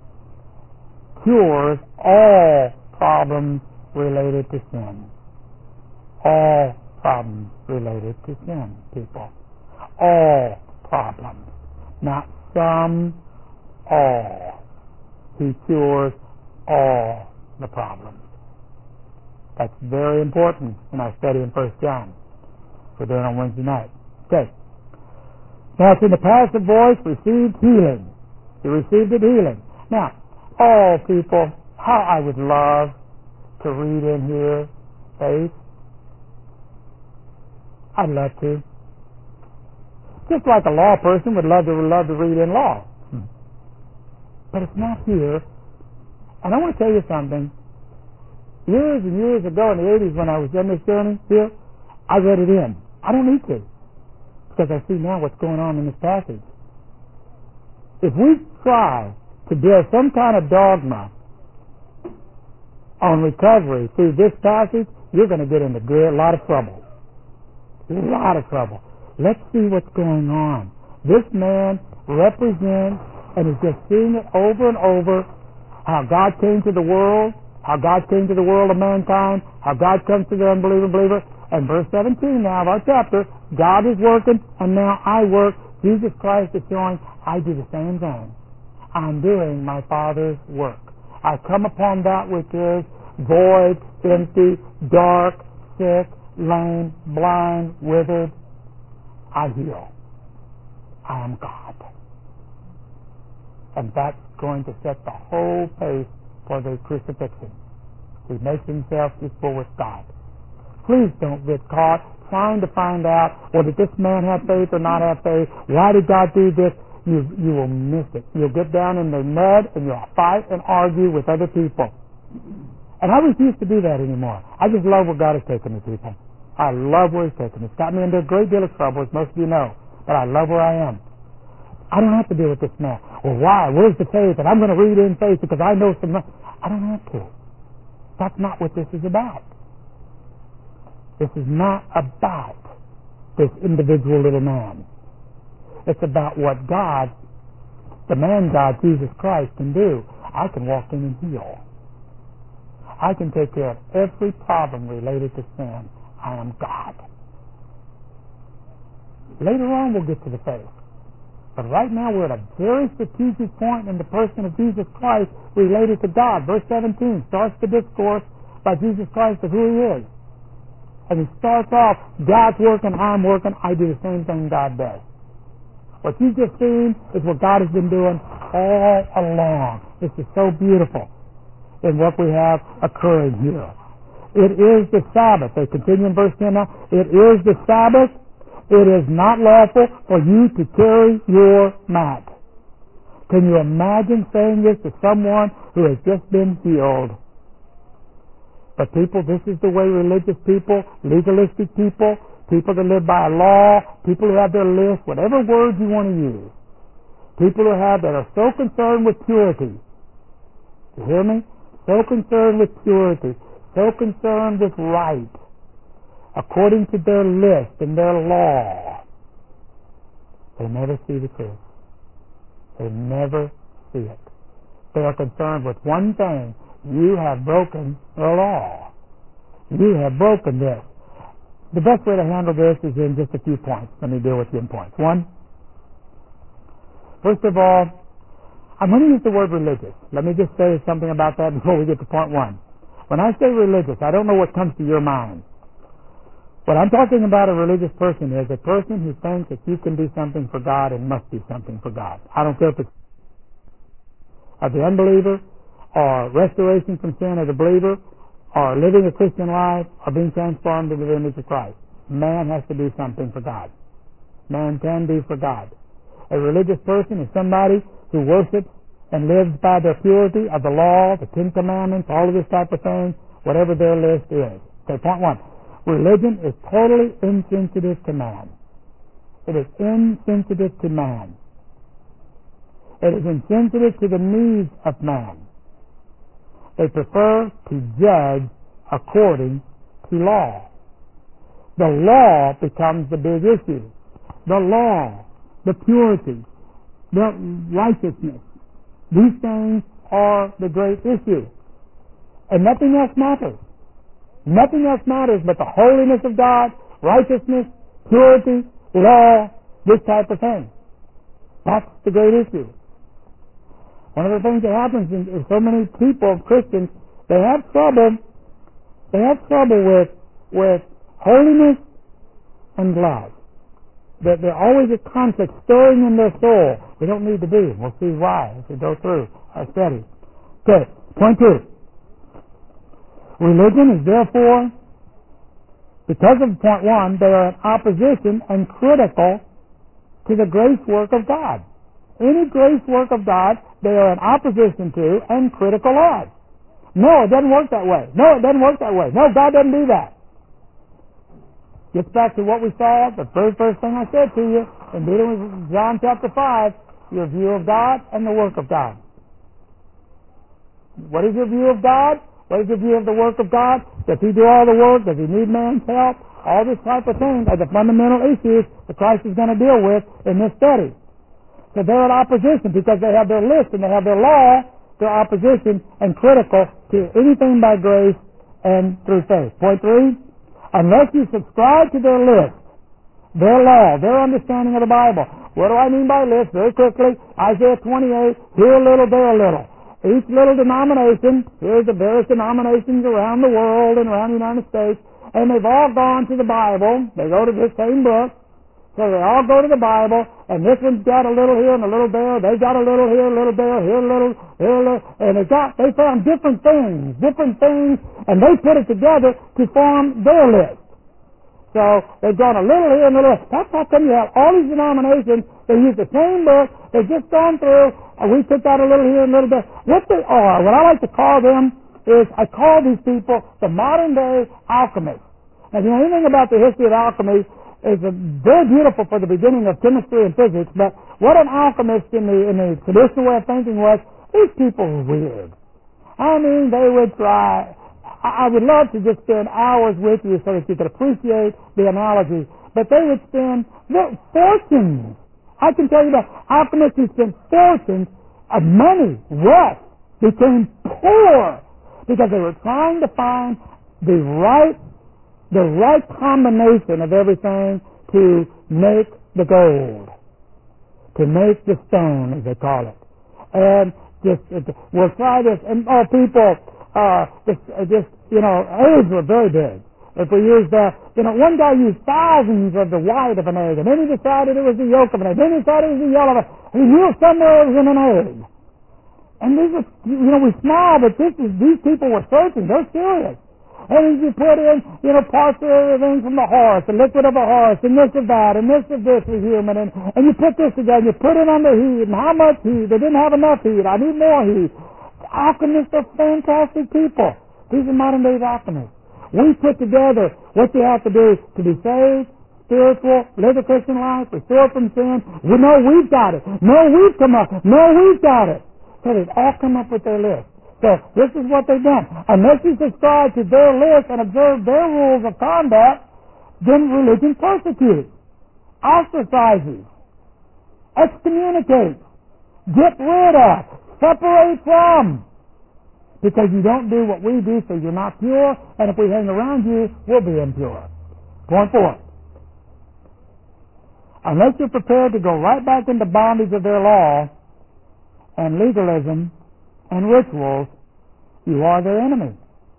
cures all problems related to sin. All problems related to sin, people. All problems. Not some, all. He cures all the problems. That's very important in our study in First John. We're doing it on Wednesday night. Okay. Now, it's in the passive voice, received healing. He received it healing. Now, oh, people, how I would love to read in here faith. I'd love to. Just like a law person would love to love to read in law. Hmm. But it's not here. And I want to tell you something. Years and years ago in the eighties when I was on this journey here, I read it in. I don't need to. Because I see now what's going on in this passage. If we try to build some kind of dogma on recovery through this passage, you're going to get into a lot of trouble. A lot of trouble. Let's see what's going on. This man represents and is just seeing it over and over how God came to the world, how God came to the world of mankind, how God comes to the unbeliever believer. And verse seventeen now of our chapter, God is working and now I work. Jesus Christ is showing I do the same thing. I'm doing my Father's work. I come upon that which is void, empty, dark, sick, lame, blind, withered. I heal. I am God. And that's going to set the whole pace for the crucifixion. He makes himself equal with God. Please don't get caught trying to find out, well, did this man have faith or not have faith? Why did God do this? You, you will miss it. You'll get down in the mud and you'll fight and argue with other people. And I refuse to do that anymore. I just love where God has taken me, people. I love where He's taken me. It's got me into a great deal of trouble, as most of you know. But I love where I am. I don't have to deal with this man. Well, why? Where's the faith? And I'm going to read in faith because I know some... I don't have to. That's not what this is about. This is not about this individual little man. It's about what God, the man God, Jesus Christ, can do. I can walk in and heal. I can take care of every problem related to sin. I am God. Later on we'll get to the faith. But right now we're at a very strategic point in the person of Jesus Christ related to God. Verse seventeen starts the discourse by Jesus Christ of who He is. And he starts off, God's working, I'm working, I do the same thing God does. What you've just seen is what God has been doing all along. This is so beautiful in what we have occurring here. It is the Sabbath. They continue in verse ten now. It is the Sabbath. It is not lawful for you to carry your mat. Can you imagine saying this to someone who has just been healed? But people, this is the way religious people, legalistic people, people that live by a law, people who have their list, whatever words you want to use, people who have that are so concerned with purity. You hear me? So concerned with purity, so concerned with right, according to their list and their law. They never see the truth. They never see it. They are concerned with one thing. You have broken the law. You have broken this. The best way to handle this is in just a few points. Let me deal with you in points. One, first of all, I'm going to use the word religious. Let me just say something about that before we get to point one. When I say religious, I don't know what comes to your mind. What I'm talking about a religious person is a person who thinks that you can do something for God and must do something for God. I don't care if it's of the unbeliever, or restoration from sin as a believer, or living a Christian life, or being transformed into the image of Christ. Man has to do something for God. Man can do for God. A religious person is somebody who worships and lives by the purity of the law, the Ten Commandments, all of this type of thing, whatever their list is. Okay, point one. Religion is totally insensitive to man. It is insensitive to man. It is insensitive to the needs of man. They prefer to judge according to law. The law becomes the big issue. The law, the purity, the righteousness. These things are the great issue. And nothing else matters. Nothing else matters but the holiness of God, righteousness, purity, law, this type of thing. That's the great issue. One of the things that happens in, in so many people, Christians, they have trouble, they have trouble with, with holiness and love. That they're always a conflict stirring in their soul. They don't need to be. We'll see why as we go through our study. Okay, point two. Religion is therefore, because of point one, they are in opposition and critical to the grace work of God. Any grace work of God, they are in opposition to and critical of. No, it doesn't work that way. No, it doesn't work that way. No, God doesn't do that. Gets back to what we saw, the very first thing I said to you in John chapter five, your view of God and the work of God. What is your view of God? What is your view of the work of God? Does He do all the work? Does He need man's help? All this type of thing are the fundamental issues that Christ is going to deal with in this study. So they're in opposition because they have their list and they have their law. They're opposition and critical to anything by grace and through faith. Point three, unless you subscribe to their list, their law, their understanding of the Bible. What do I mean by list? Very quickly, Isaiah twenty-eight, here a little, there a little. Each little denomination, here's the various denominations around the world and around the United States, and they've all gone to the Bible. They go to this same book. So they all go to the Bible, and this one's got a little here and a little there. They got a little here, a little there, here a little, here a little, and they got they found different things, different things, and they put it together to form their list. So they've gone a little here and a little. That's how come you have all these denominations. They use the same book. They've just gone through. And we took out a little here and a little there. What they are, what I like to call them is I call these people the modern day alchemists. Now, if you know anything about the history of alchemy, it's very beautiful for the beginning of chemistry and physics. But what an alchemist in the in the traditional way of thinking was, these people were weird. I mean, they would try. I would love to just spend hours with you so that you could appreciate the analogy. But they would spend their fortunes. I can tell you that alchemists who spent fortunes of money, wealth, became poor because they were trying to find the right, the right combination of everything to make the gold, to make the stone, as they call it. And just, we'll try this, and oh, people, uh, just, just, you know, eggs were very big. If we used, uh, you know, one guy used thousands of the white of an egg, and then he decided it was the yolk of an egg, then he decided it was the yellow of an egg. He knew somewhere it was in an egg. And these are, you know, we smile, but this is, these people were searching. They're serious. And you put in, you know, parts of everything from the horse, the liquid of a horse, and this of that, and this of this was human, and, and you put this together, and you put it under heat, and how much heat? They didn't have enough heat. I need more heat. Alchemists are fantastic people. These are modern day alchemists. We put together what you have to do to be saved, spiritual, live a Christian life, restore from sin. We know we've got it. No, we've come up. No, we've got it. So they've all come up with their list. So this is what they've done. Unless you subscribe to their list and observe their rules of conduct, then religion persecutes, ostracizes, excommunicates, get rid of, separate from. Because you don't do what we do, so you're not pure, and if we hang around you, we'll be impure. Point four. Unless you're prepared to go right back into bondage of their law and legalism and rituals, you are their enemy.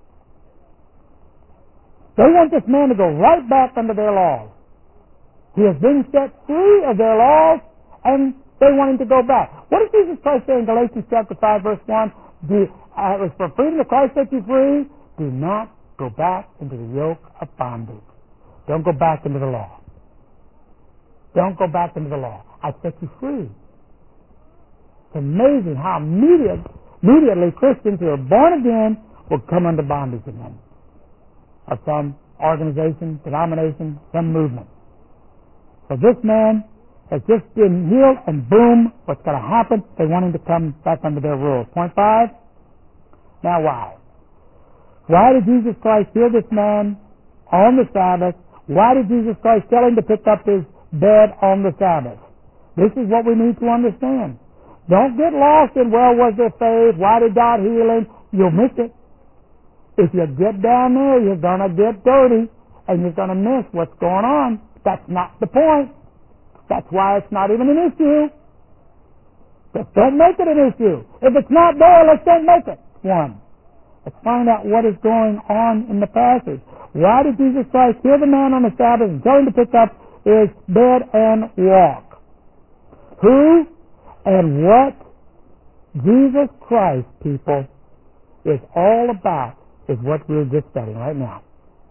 They want this man to go right back under their laws. He has been set free of their laws, and they want him to go back. What does Jesus Christ say in Galatians chapter five, verse one? Do, uh, it was for freedom that Christ set you free. Do not go back into the yoke of bondage. Don't go back into the law. Don't go back into the law. I set you free. It's amazing how immediate, immediately Christians who are born again will come under bondage again of some organization, denomination, some movement. So this man has just been healed, and boom, what's going to happen? They want him to come back under their rules. Point five. Now why? Why did Jesus Christ heal this man on the Sabbath? Why did Jesus Christ tell him to pick up his bed on the Sabbath? This is what we need to understand. Don't get lost in, well, was there faith? Why did God heal him? You'll miss it. If you get down there, you're going to get dirty, and you're going to miss what's going on. That's not the point. That's why it's not even an issue. Just don't make it an issue. If it's not there, let's don't make it one. Let's find out what is going on in the passage. Why did Jesus Christ heal the man on the Sabbath and tell him to pick up his bed and walk? Who and what Jesus Christ, people, is all about is what we're just studying right now.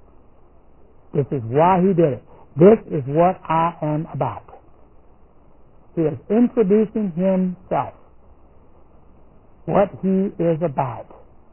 This is why he did it. This is what I am about. He is introducing himself, what he is about.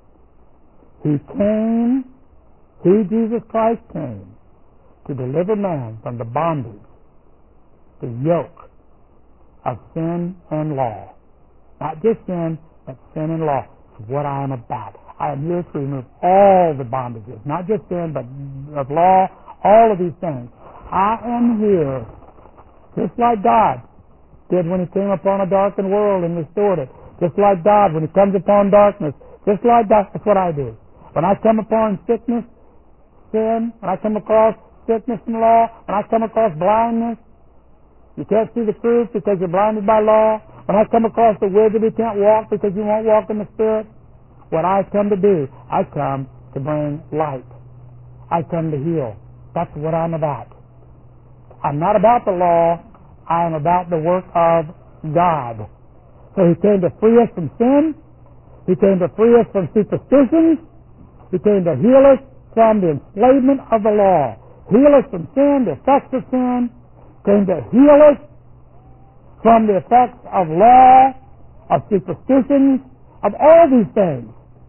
He came, he, Jesus Christ, came to deliver man from the bondage, the yoke of sin and law. Not just sin, but sin and law. It's what I am about. I am here to remove all the bondages, not just sin, but of law, all of these things. I am here, just like God did when he came upon a darkened world and restored it. Just like God when he comes upon darkness. Just like that, that's what I do. When I come upon sickness, sin, when I come across sickness and law, when I come across blindness, you can't see the truth because you're blinded by law. When I come across the wizard who can't walk because you won't walk in the Spirit, what I come to do, I come to bring light. I come to heal. That's what I'm about. I'm not about the law. I am about the work of God. So he came to free us from sin. He came to free us from superstitions. He came to heal us from the enslavement of the law. Heal us from sin, the effects of sin. Came to heal us from the effects of law, of superstitions, of all these things.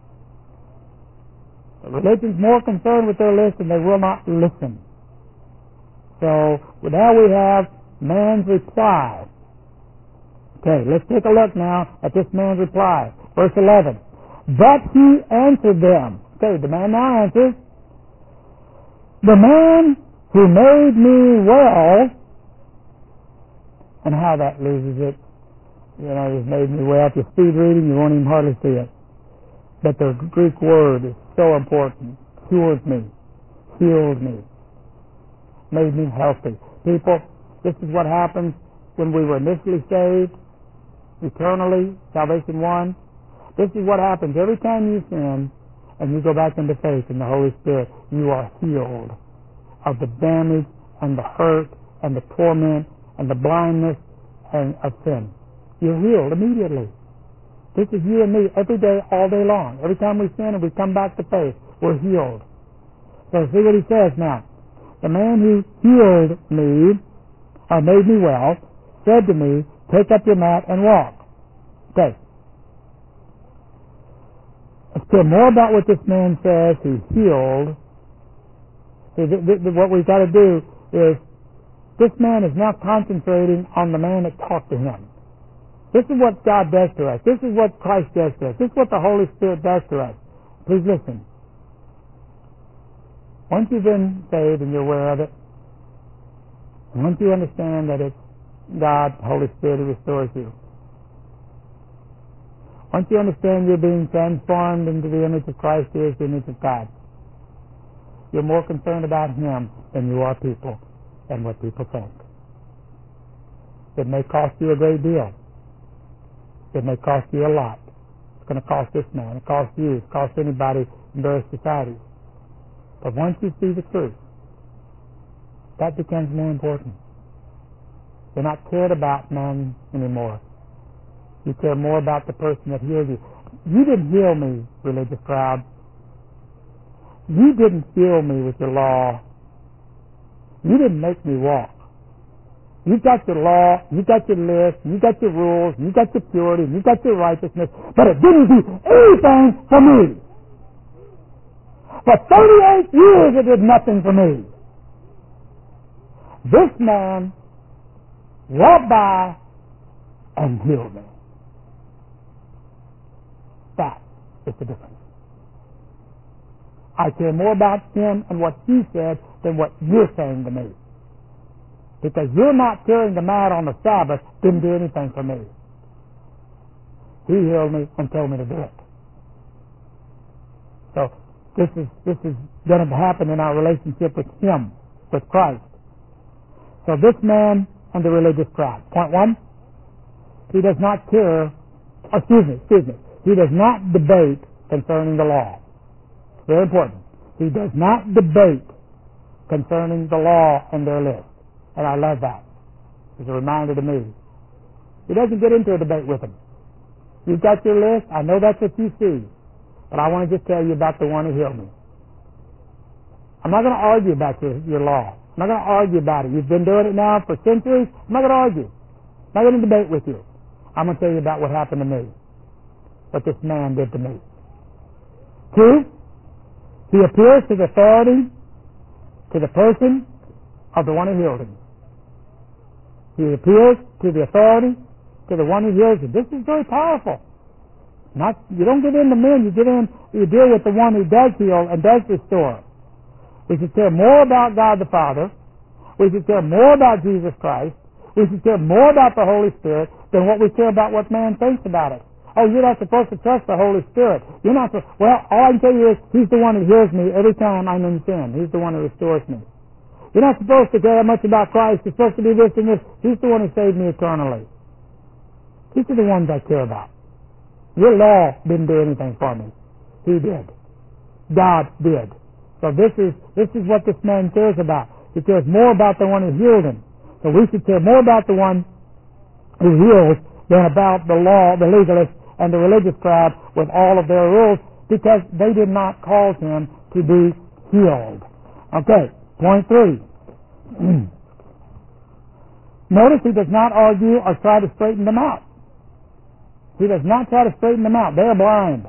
The religion's more concerned with their list and they will not listen. So now we have man's reply. Okay, let's take a look now at this man's reply. Verse eleven. But he answered them. Okay, the man now answers. The man who made me well, and how that loses it. You know, he's made me well. If you're speed reading, you won't even hardly see it. But the Greek word is so important. Cures me. Heals me. Made me healthy. People, this is what happens when we were initially saved, eternally, salvation won. This is what happens every time you sin and you go back into faith in the Holy Spirit. You are healed of the damage and the hurt and the torment and the blindness and of sin. You're healed immediately. This is you and me every day, all day long. Every time we sin and we come back to faith, we're healed. So see what he says now. The man who healed me, or made me well, said to me, take up your mat and walk. Okay. Let's hear more about what this man says who healed. See, th- th- th- what we've got to do is, this man is now concentrating on the man that talked to him. This is what God does to us. This is what Christ does to us. This is what the Holy Spirit does to us. Please listen. Once you've been saved and you're aware of it, and once you understand that it's God, the Holy Spirit, who restores you, once you understand you're being transformed into the image of Christ, who is the image of God, you're more concerned about Him than you are people and what people think. It may cost you a great deal. It may cost you a lot. It's going to cost this man. It costs you. It costs anybody in various societies. But once you see the truth, that becomes more important. You're not cared about man anymore. You care more about the person that healed you. You didn't heal me, religious crowd. You didn't heal me with your law. You didn't make me walk. You got your law, you got your list, you got your rules, you got your purity, you got your righteousness, but it didn't do anything for me. For thirty-eight years it did nothing for me. This man walked by and healed me. That is the difference. I care more about him and what he said than what you're saying to me. Because you're not carrying the mat on the Sabbath didn't do anything for me. He healed me and told me to do it. So this is this is going to happen in our relationship with him, with Christ. So this man and the religious crowd. Point one, he does not care, excuse me, excuse me, he does not debate concerning the law. Very important. He does not debate concerning the law and their list. And I love that. It's a reminder to me. He doesn't get into a debate with them. You've got your list. I know that's what you see. But I want to just tell you about the one who healed me. I'm not going to argue about your, your law. I'm not going to argue about it. You've been doing it now for centuries. I'm not going to argue. I'm not going to debate with you. I'm going to tell you about what happened to me. What this man did to me. Two, he appeals to the authority, to the person of the one who healed him. He appeals to the authority, to the one who heals him. This is very powerful. Not, you don't get into men, you get in, you deal with the one who does heal and does restore. We should care more about God the Father. We should care more about Jesus Christ. We should care more about the Holy Spirit than what we care about what man thinks about it. Oh, you're not supposed to trust the Holy Spirit. You're not. So, well, all I can tell you is He's the one who heals me every time I'm in sin. He's the one who restores me. You're not supposed to care much about Christ. You're supposed to do this and this. He's the one who saved me eternally. These are the ones I care about. Your law didn't do anything for me. He did. God did. So this is this is what this man cares about. He cares more about the one who healed him. So we should care more about the one who heals than about the law, the legalists, and the religious crowd with all of their rules, because they did not cause him to be healed. Okay. Point three. Notice he does not argue or try to straighten them out. He does not try to straighten them out. They are blind.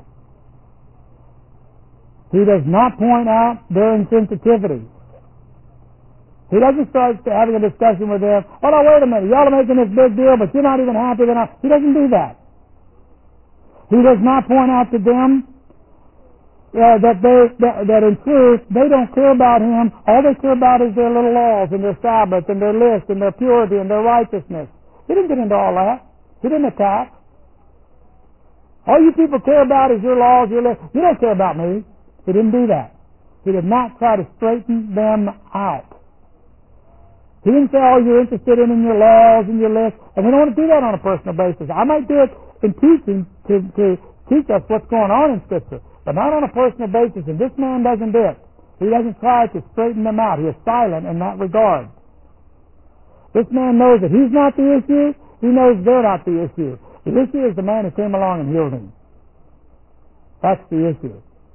He does not point out their insensitivity. He doesn't start having a discussion with them. Oh, no, wait a minute. Y'all are making this big deal, but you're not even happy. Then He doesn't do that. He does not point out to them Uh, that they that, that in truth they don't care about him. All they care about is their little laws and their Sabbath and their list and their purity and their righteousness. He didn't get into all that. He didn't attack. All you people care about is your laws, your list. You don't care about me. He didn't do that. He did not try to straighten them out. He didn't say, oh, you're interested in, in your laws and your list. And we don't want to do that on a personal basis. I might do it in teaching to, to teach us what's going on in Scripture, but not on a personal basis, and this man doesn't do it. He doesn't try to straighten them out. He is silent in that regard. This man knows that he's not the issue. He knows they're not the issue. The issue is the man who came along and healed him. That's the issue.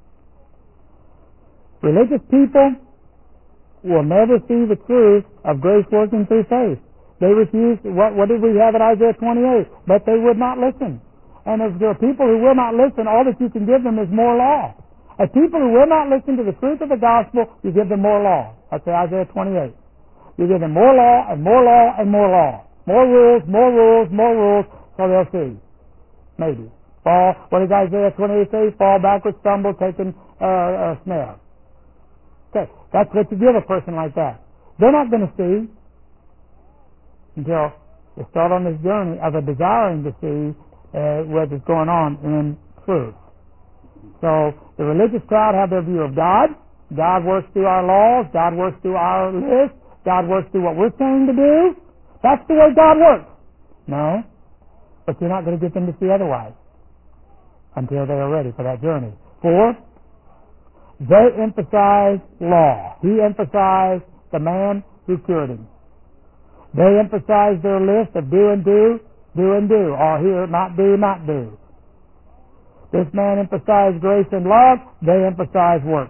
Religious people will never see the truth of grace working through faith. They refuse. What, what did we have in Isaiah twenty-eight? But they would not listen. And if there are people who will not listen, all that you can give them is more law. If people who will not listen to the truth of the gospel, you give them more law. That's Isaiah twenty-eight. You give them more law and more law and more law. More rules, more rules, more rules, so they'll see. Maybe. Fall, what does Isaiah twenty-eight say? Fall backwards, stumble, taken uh, a snare. Okay, that's what you give a person like that. They're not going to see until they start on this journey of a desiring to see Uh, what is going on in truth. So the religious crowd have their view of God. God works through our laws. God works through our list. God works through what we're saying to do. That's the way God works. No. but you're not going to get them to see otherwise until they are ready for that journey. Four, they emphasized law. He emphasized the man who cured him. They emphasized their list of do and do, do and do, or here, not do, not do. This man emphasized grace and love. They emphasized work.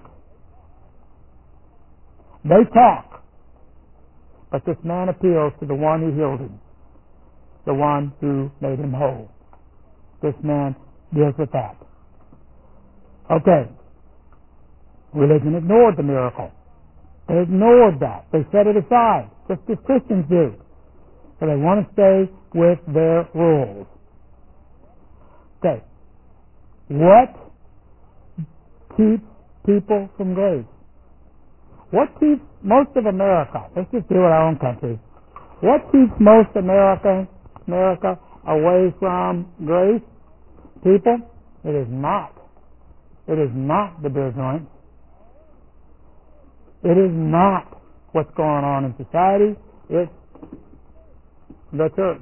They talk, but this man appeals to the one who healed him, the one who made him whole. This man deals with that. Okay. Religion ignored the miracle. They ignored that. They set it aside, just as Christians do. So they want to stay with their rules. Okay. What keeps people from grace? What keeps most of America, let's just do it our own country, what keeps most America, America away from grace? People, it is not. It is not the beer joint. It is not what's going on in society. It's the church.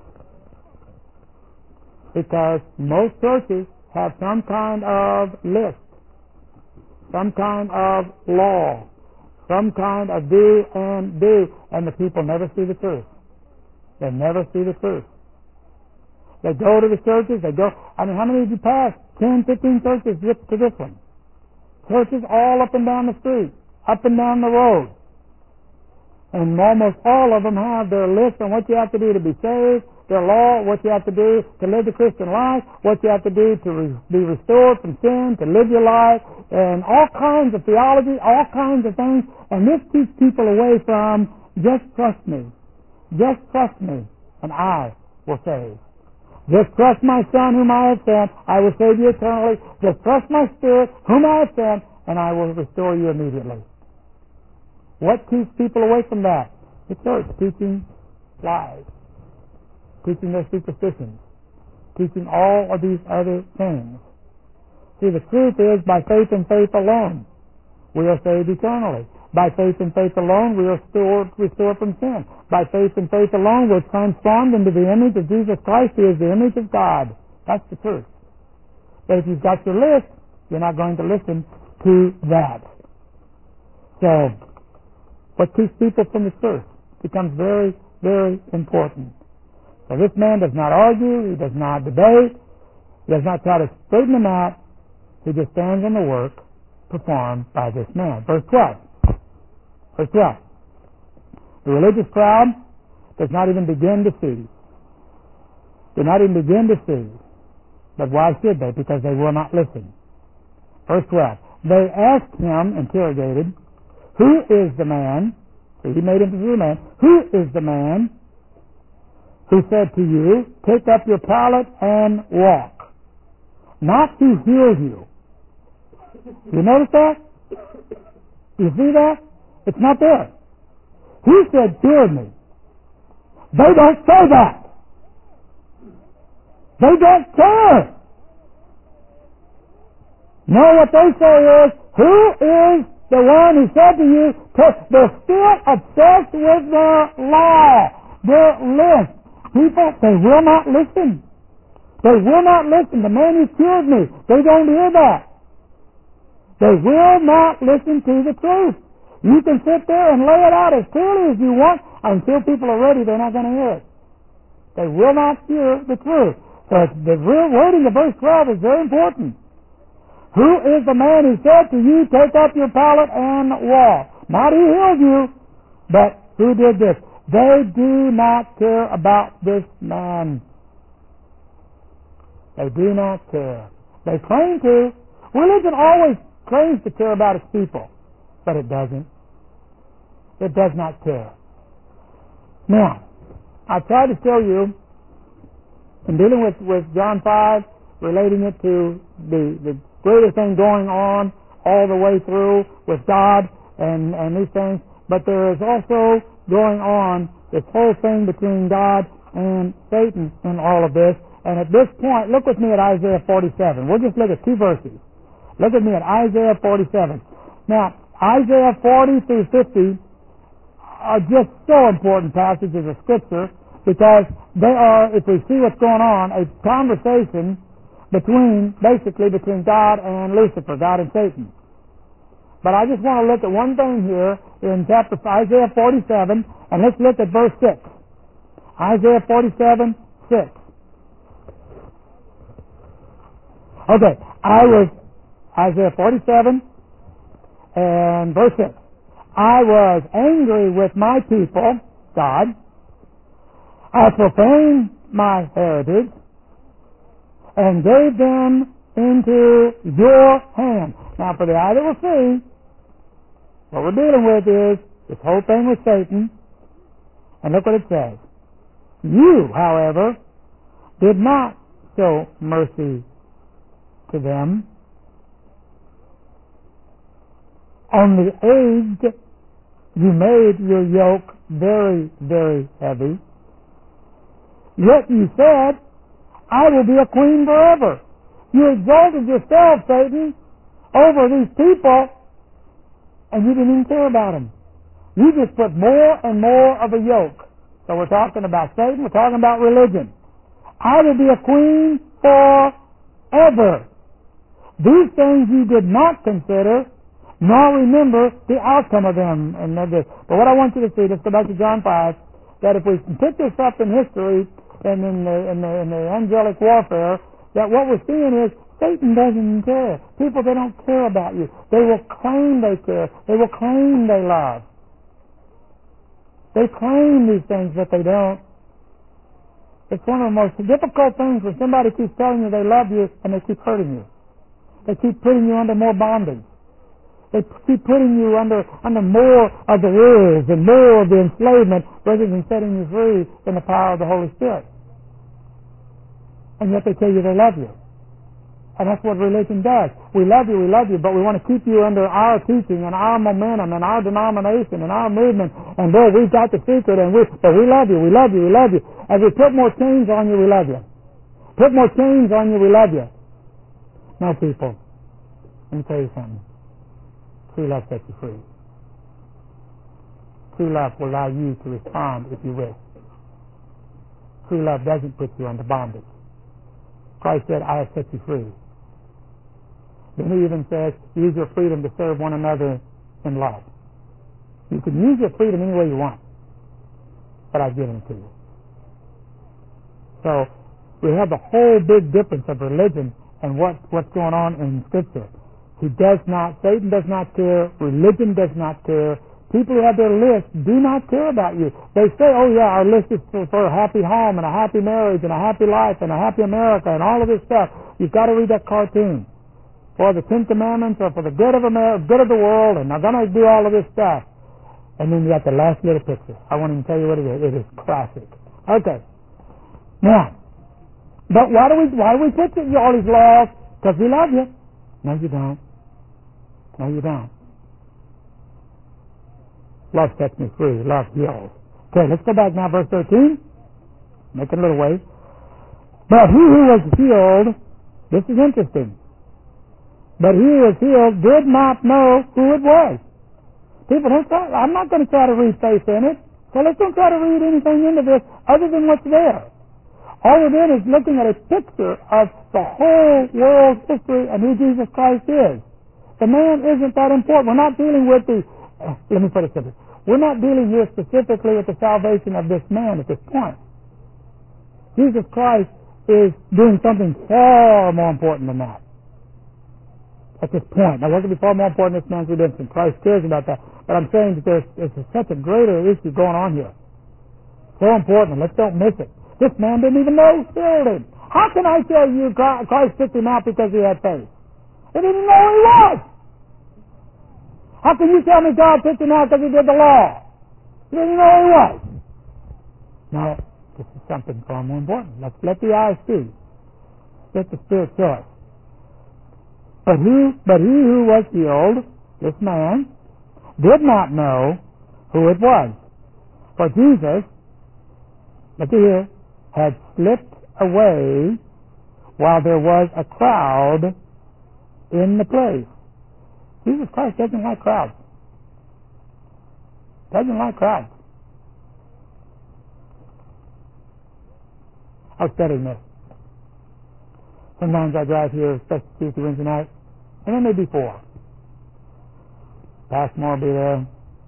Because most churches have some kind of list, some kind of law, some kind of do and do, and the people never see the truth. They never see the truth. They go to the churches, they go, I mean, how many did you pass? Ten, fifteen churches just to this one. Churches all up and down the street, up and down the road. And almost all of them have their list on what you have to do to be saved, their law, what you have to do to live the Christian life, what you have to do to re- be restored from sin, to live your life, and all kinds of theology, all kinds of things. And this keeps people away from, just trust me. Just trust me, and I will save. Just trust my Son whom I have sent, I will save you eternally. Just trust my Spirit whom I have sent, and I will restore you immediately. What keeps people away from that? The church teaching lies, teaching their superstitions, teaching all of these other things. See, the truth is, by faith and faith alone, we are saved eternally. By faith and faith alone, we are restored, restored from sin. By faith and faith alone, we're transformed into the image of Jesus Christ, who is the image of God. That's the truth. But if you've got your list, you're not going to listen to that. So, what keeps people from the truth becomes very, very important. So this man does not argue, he does not debate, he does not try to straighten them out, he just stands on the work performed by this man. Verse twelve. Verse twelve. The religious crowd does not even begin to see. Do not even begin to see. But why should they? Because they will not listen. Verse twelve. They asked him, interrogated, who is the man? So he made him into a man. Who is the man who said to you, take up your pallet and walk? Not who healed you. You notice that? You see that? It's not there. He said, cured me. They don't say that. They don't care. No, what they say is, who is the one who said to you, they're still obsessed with their law, their list. People, they will not listen. They will not listen. The man who cured me, they don't hear that. They will not listen to the truth. You can sit there and lay it out as clearly as you want. Until people are ready, they're not going to hear it. They will not hear the truth. So the real wording of verse twelve is very important. Who is the man who said to you, take up your pallet and walk? Not who healed you, but who did this. They do not care about this man. They do not care. They claim to. Religion always claims to care about its people, but it doesn't. It does not care. Now, I tried to show you, in dealing with, with John five, relating it to the, the greater thing going on all the way through with God and, and these things, but there is also going on this whole thing between God and Satan in all of this. And at this point, look with me at Isaiah forty-seven. We'll just look at two verses. Look at me at Isaiah forty-seven. Now, Isaiah forty through fifty are just so important passages of Scripture, because they are, if we see what's going on, a conversation between, basically between God and Lucifer, God and Satan. But I just want to look at one thing here in chapter Isaiah forty-seven, and let's look at verse six. Isaiah forty-seven, six. Okay, I was, Isaiah forty-seven and verse six. I was angry with my people, God. I profaned my heritage and gave them into your hand. Now, for the eye that will see, what we're dealing with is this whole thing with Satan. And look what it says. You, however, did not show mercy to them. On the aged, you made your yoke very, very heavy. Yet you said, I will be a queen forever. You exalted yourself, Satan, over these people, and you didn't even care about them. You just put more and more of a yoke. So we're talking about Satan, we're talking about religion. I will be a queen forever. These things you did not consider, nor remember the outcome of them. And this. But what I want you to see, let's go back to John five, that if we can pick this up in history and in the, in the, in the angelic warfare, that what we're seeing is Satan doesn't care. People, they don't care about you. They will claim they care. They will claim they love. They claim these things, but they don't. It's one of the most difficult things when somebody keeps telling you they love you and they keep hurting you. They keep putting you under more bondage. They keep putting you under under more of the rules and more of the enslavement rather than setting you free in the power of the Holy Spirit. And yet they tell you they love you. And that's what religion does. We love you, we love you, but we want to keep you under our teaching and our momentum and our denomination and our movement. And boy, we've got the secret, and we, but we love you, we love you, we love you. As we put more chains on you, we love you. Put more chains on you, we love you. No, people, let me tell you something. True love sets you free. True love will allow you to respond if you wish. True love doesn't put you under bondage. Christ said, I have set you free. Then he even says, use your freedom to serve one another in love. You can use your freedom any way you want, but I've given it to you. So we have the whole big difference of religion and what, what's going on in Scripture. He does not, Satan does not care, religion does not care. People who have their list do not care about you. They say, oh yeah, our list is for, for a happy home and a happy marriage and a happy life and a happy America and all of this stuff. You've got to read that cartoon. For the Ten Commandments or for the good of America, good of the world, and I'm going to do all of this stuff. And then you got the last little picture. I want to tell you what it is. It is classic. Okay. Now, but why do we why do we put all these laws? Because we love you. No, you don't. No, you don't. Love sets me free. Love heals. Okay, let's go back now, verse thirteen. Make it a little way. But he who was healed, this is interesting. But he who was healed did not know who it was. People don't try, I'm not going to try to read faith in it. So let's don't try to read anything into this other than what's there. All we're doing is looking at a picture of the whole world's history and who Jesus Christ is. The man isn't that important. We're not dealing with the, uh, let me put it simply, we're not dealing here specifically with the salvation of this man at this point. Jesus Christ is doing something far more important than that at this point. Now, what could be far more important than this man's redemption? Christ cares about that. But I'm saying that there's, there's such a greater issue going on here. So important. Let's don't miss it. This man didn't even know who healed him. How can I tell you Christ picked him out because he had faith? He didn't know who he was. How can you tell me God picked him out because he did the law? He didn't know who he was. No, this is something far more important. Let's let the eyes see. Let the Spirit show us. But he, but he who was healed, this man, did not know who it was. For Jesus, look here, had slipped away while there was a crowd in the place. Jesus Christ doesn't like crowds. Doesn't like crowds. I was studying this. Sometimes I drive here, especially Tuesday, Wednesday night, and then maybe four. Pastor Moore will be there.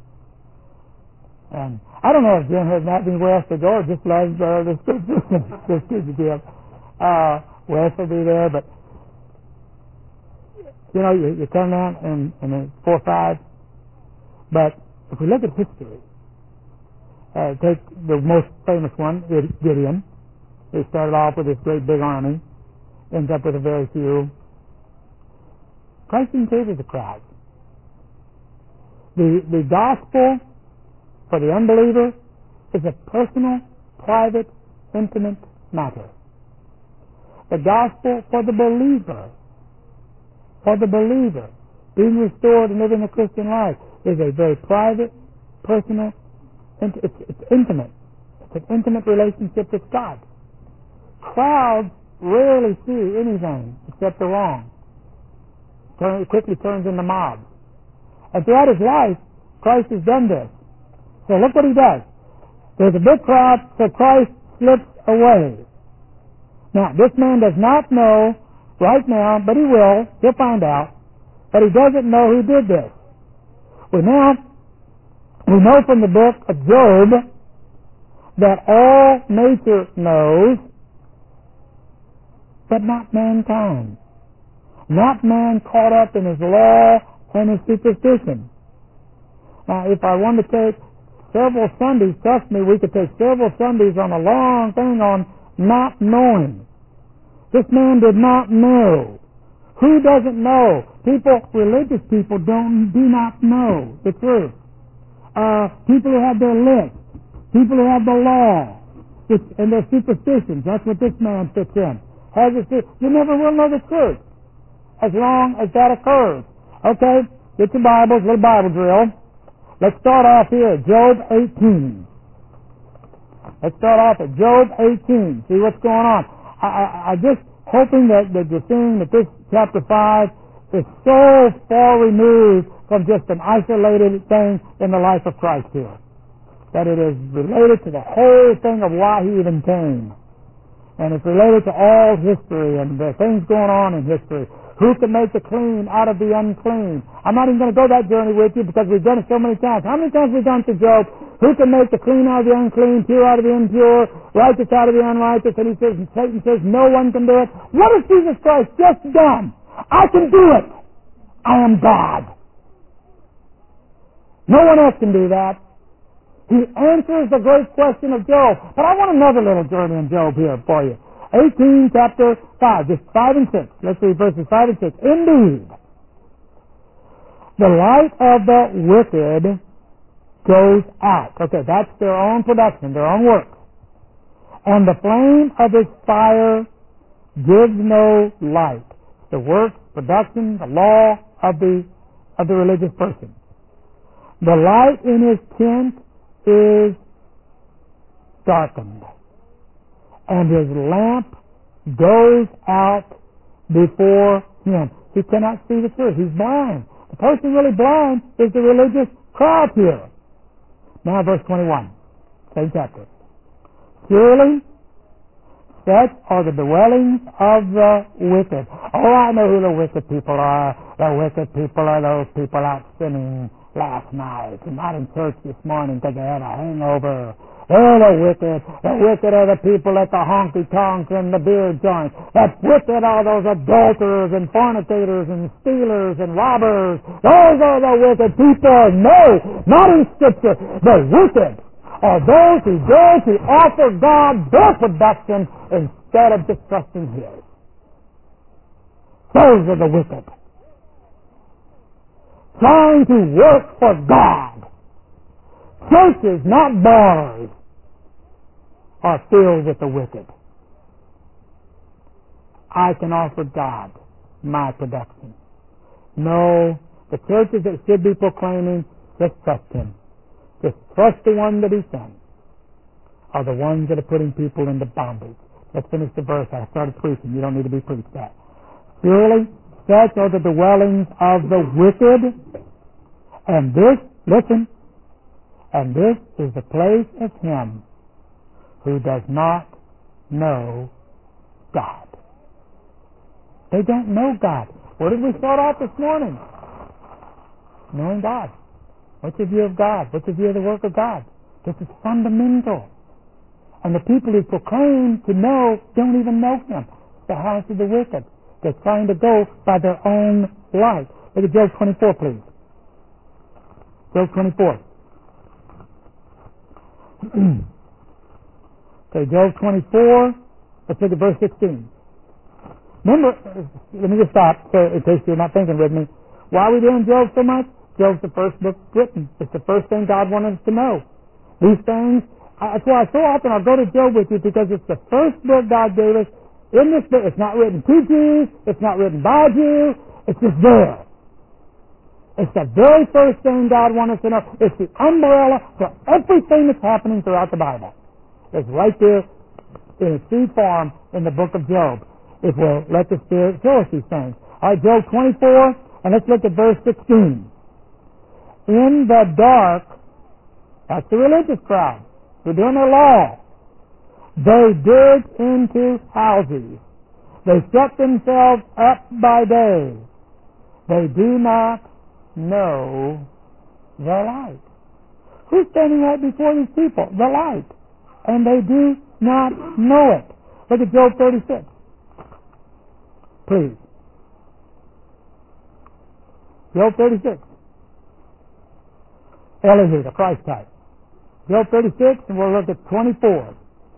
And I don't know if Jim has not been west to go or just loves uh, the scriptures. The scriptures uh, Wes will be there, but you know, you, you turn down and, and then four or five. But if we look at history, uh, take the most famous one, Gideon. He started off with this great big army, ends up with a very few. Christ included the crowd. The, the gospel for the unbeliever is a personal, private, intimate matter. The gospel for the believer, for the believer, being restored and living a Christian life, is a very private, personal, it's, it's intimate. It's an intimate relationship with God. Crowds rarely see anything except the wrong. It quickly turns into mobs. And throughout his life, Christ has done this. So look what he does. There's a big crowd, so Christ slips away. Now, this man does not know right now, but he will. He'll find out. But he doesn't know who did this. We now, we know from the book of Job that all nature knows, but not mankind. Not man caught up in his law and his superstition. Now, if I wanted to take several Sundays, trust me, we could take several Sundays on a long thing on not knowing. This man did not know. Who doesn't know? People, religious people, don't do not know the truth. Uh, people who have their list, people who have the law, it's, and their superstitions. That's what this man fits in. Has it? You never will know the truth as long as that occurs. Okay, get your Bibles, little Bible drill. Let's start off here at Job eighteen. Let's start off at Job eighteen. See what's going on. I, I, I just hoping that, that you're seeing that this chapter five is so far removed from just an isolated thing in the life of Christ here, that it is related to the whole thing of why he even came. And it's related to all history and the things going on in history. Who can make the clean out of the unclean? I'm not even going to go that journey with you because we've done it so many times. How many times have we gone through Job? Who can make the clean out of the unclean, pure out of the impure, righteous out of the unrighteous? And he says, and Satan says, no one can do it. What has Jesus Christ just done? I can do it. I am God. No one else can do that. He answers the great question of Job. But I want another little journey in Job here for you. eighteen, chapter five, just five and six. Let's read verses five and six. Indeed, the light of the wicked goes out. Okay, that's their own production, their own work. And the flame of his fire gives no light. The work, production, the law of the of the religious person. The light in his tent is darkened, and his lamp goes out before him. He cannot see the truth. He's blind. The person really blind is the religious crowd here. Now verse twenty-one, same chapter. Surely such are the dwellings of the wicked. Oh, I know who the wicked people are. The wicked people are those people out sinning last night and not in church this morning because they had a hangover. They're the wicked. The wicked are the people at the honky-tonks and the beer joints. The wicked are those adulterers and fornicators and stealers and robbers. Those are the wicked people. No, not in Scripture. The wicked are those who go to offer God their production instead of just trusting His. Those are the wicked. Trying to work for God. Churches, not bars, are filled with the wicked. I can offer God my production. No, the churches that should be proclaiming, just trust Him. Just trust the one that He sent, are the ones that are putting people into bondage. Let's finish the verse. I started preaching. You don't need to be preached at. Surely such are the dwellings of the wicked, and this, listen, and this is the place of him who does not know God. They don't know God. Where did we start off this morning? Knowing God. What's your view of God? What's your view of the work of God? This is fundamental. And the people who proclaim to know don't even know Him. The house of the wicked. They're trying to go by their own light. Look at Job twenty-four, please. Job twenty-four. Okay, Job twenty-four. Let's look at verse sixteen. Remember, let me just stop so in case you're not thinking with me. Why are we doing Job so much? Job's the first book written. It's the first thing God wanted us to know. These things, that's why so often I'll go to Job with you, because it's the first book God gave us. In this book, it's not written to Jews, it's not written by Jews, it's just there. It's the very first thing God wants us to know. It's the umbrella for everything that's happening throughout the Bible. It's right there in its seed form in the book of Job, if we'll let the Spirit show us these things. All right, Job twenty-four, and let's look at verse sixteen. In the dark, that's the religious crowd. They're doing their law. They dig into houses. They set themselves up by day. They do not know the light. Who's standing right before these people? The light. And they do not know it. Look at Job thirty-six. Please. Job thirty-six. Elihu, the Christ type. Job thirty-six, and we'll look at twenty-four.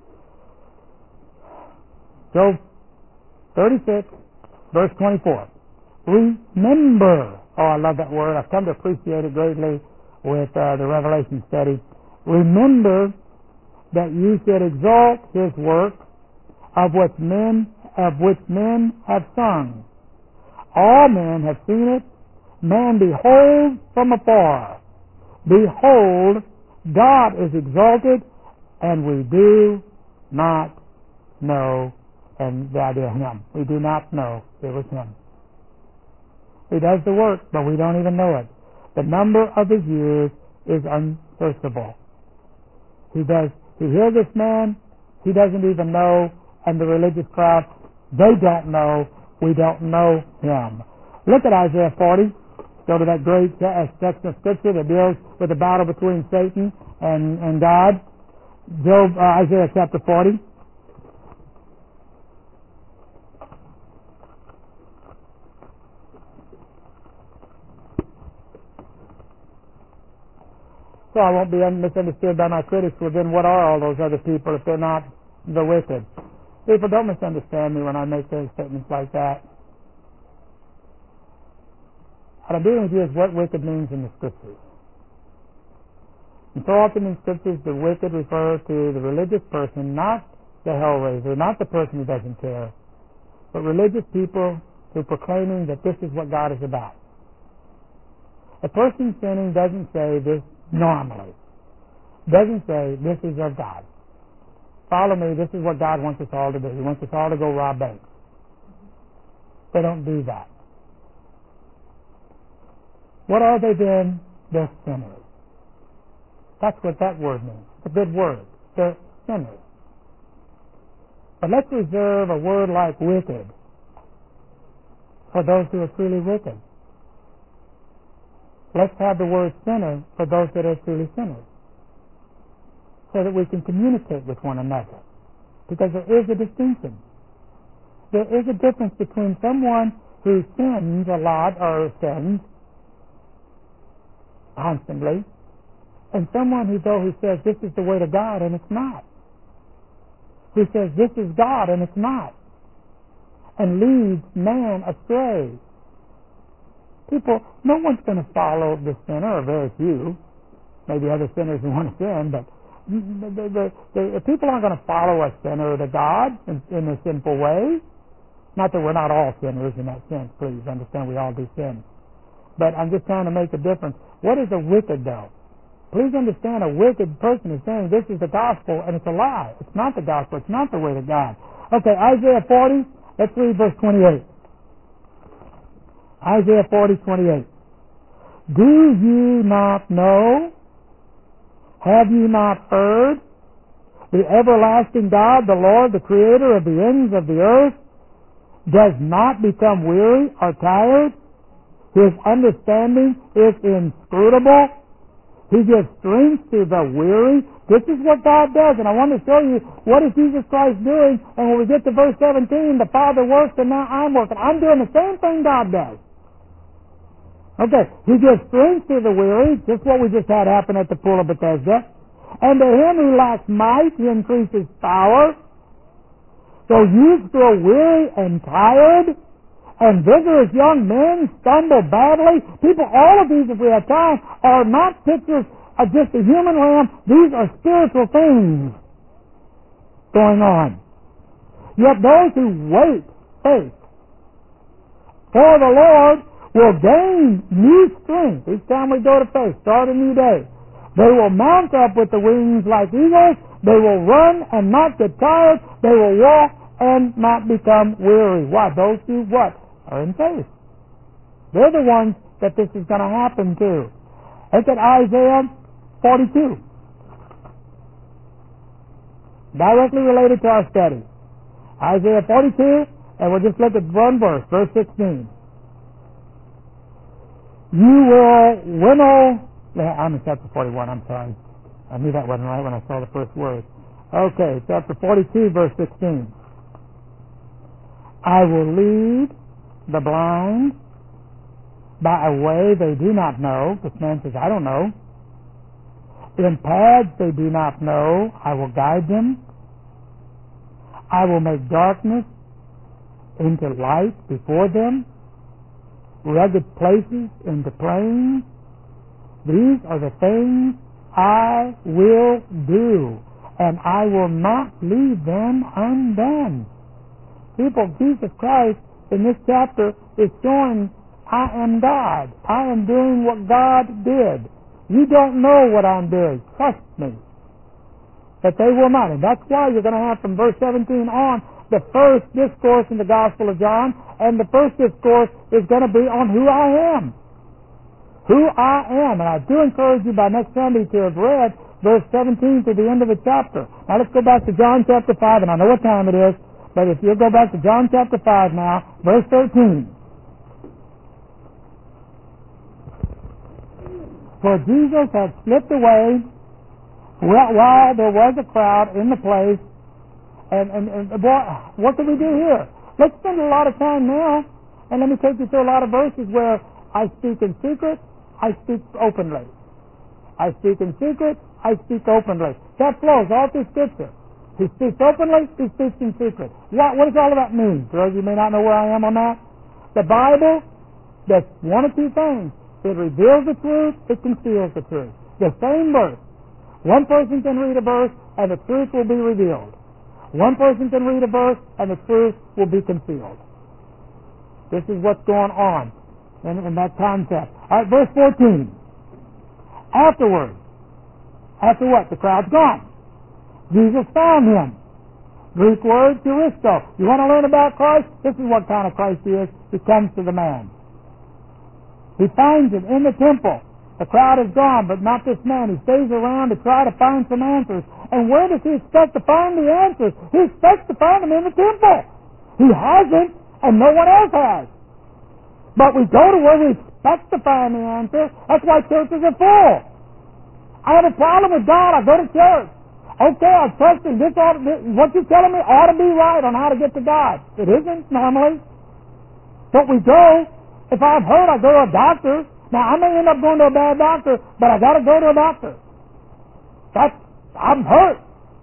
Job thirty-six, verse twenty-four. Remember. Oh, I love that word. I've come to appreciate it greatly with uh, the Revelation study. Remember that you should exalt His work, of which men of which men have sung. All men have seen it. Man beholds from afar. Behold, God is exalted, and we do not know, and the idea of Him. We do not know it was Him. He does the work, but we don't even know it. The number of His years is unsearchable. He does. He hears this man. He doesn't even know, and the religious crowd, they don't know. We don't know Him. Look at Isaiah forty. Go to that great section of Scripture that deals with the battle between Satan and, and God. Job, uh, Isaiah chapter forty. So I won't be misunderstood by my critics. Well, then what are all those other people if they're not the wicked? People, don't misunderstand me when I make those statements like that. What I'm dealing with you is what wicked means in the Scriptures. And so often in Scriptures, the wicked refer to the religious person, not the hellraiser, not the person who doesn't care, but religious people who are proclaiming that this is what God is about. A person sinning doesn't say this normally. Doesn't say this is of God. Follow me, this is what God wants us all to do. He wants us all to go rob banks. They don't do that. What are they then? They're sinners. That's what that word means. It's a good word. They're sinners. But let's reserve a word like wicked for those who are truly wicked. Let's have the word sinner for those that are truly sinners, so that we can communicate with one another. Because there is a distinction. There is a difference between someone who sins a lot or sins constantly, and someone who though who says this is the way to God and it's not. Who says this is God and it's not, and leads man astray. People, no one's going to follow the sinner, or very few. Maybe other sinners who want to sin, but the, the, the, the people aren't going to follow a sinner to God in, in a sinful way. Not that we're not all sinners in that sense. Please understand, we all do sin. But I'm just trying to make a difference. What is a wicked, though? Please understand, a wicked person is saying this is the gospel, and it's a lie. It's not the gospel. It's not the way to God. Okay, Isaiah forty, let's read verse twenty-eight. Isaiah forty, twenty-eight. Do you not know? Have you not heard? The everlasting God, the Lord, the Creator of the ends of the earth, does not become weary or tired. His understanding is inscrutable. He gives strength to the weary. This is what God does, and I want to show you what is Jesus Christ doing. And when we get to verse seventeen, the Father works and now I'm working. I'm doing the same thing God does. Okay, He gives strength to the weary, just what we just had happen at the pool of Bethesda. And to him who lacks might, He increases power. So you grow weary and tired, and vigorous young men stumble badly. People, all of these, if we have time, are not pictures of just the human realm. These are spiritual things going on. Yet those who wait, faith, for the Lord will gain new strength. Each time we go to faith, start a new day. They will mount up with the wings like eagles. They will run and not get tired. They will walk and not become weary. Why? Those who what? Are in faith. They're the ones that this is going to happen to. Look at Isaiah forty-two. Directly related to our study. Isaiah forty-two, and we'll just look at one verse, verse sixteen. You will winnow... I'm in chapter forty-one, I'm sorry. I knew that wasn't right when I saw the first word. Okay, chapter forty-two, verse sixteen. I will lead the blind by a way they do not know. This man says, I don't know. In paths they do not know, I will guide them. I will make darkness into light before them, rugged places into plains. These are the things I will do, and I will not leave them undone. People, Jesus Christ in this chapter is showing, I am God. I am doing what God did. You don't know what I'm doing. Trust me. But they will not. And that's why you're going to have from verse seventeen on the first discourse in the Gospel of John, and the first discourse is going to be on who I am. Who I am. And I do encourage you by next Sunday to have read verse seventeen to the end of the chapter. Now let's go back to John chapter five, and I know what time it is, but if you'll go back to John chapter five now, verse thirteen. For Jesus had slipped away while there was a crowd in the place. And, and, and boy, what do we do here? Let's spend a lot of time now, and let me take you through a lot of verses where I speak in secret, I speak openly. I speak in secret, I speak openly. That flows all through Scripture. He speaks openly, he speaks in secret. What, what does all of that mean? For those of you may not know where I am on that. The Bible does one of two things. It reveals the truth, it conceals the truth. The same verse. One person can read a verse, and the truth will be revealed. One person can read a verse, and the truth will be concealed. This is what's going on in, in that concept. All right, verse fourteen. Afterwards, after what? The crowd's gone. Jesus found him. Greek word, Euristo. You want to learn about Christ? This is what kind of Christ he is. He comes to the man. He finds him in the temple. The crowd is gone, but not this man. He stays around to try to find some answers. And where does he expect to find the answers? He expects to find them in the temple. He hasn't, and no one else has. But we go to where we expect to find the answer. That's why churches are full. I have a problem with God. I go to church. Okay, I trust him. This ought, this, what you're telling me ought to be right on how to get to God. It isn't normally. But we go. If I'm hurt, I go to a doctor. Now, I may end up going to a bad doctor, but I got to go to a doctor. That's, I'm hurt.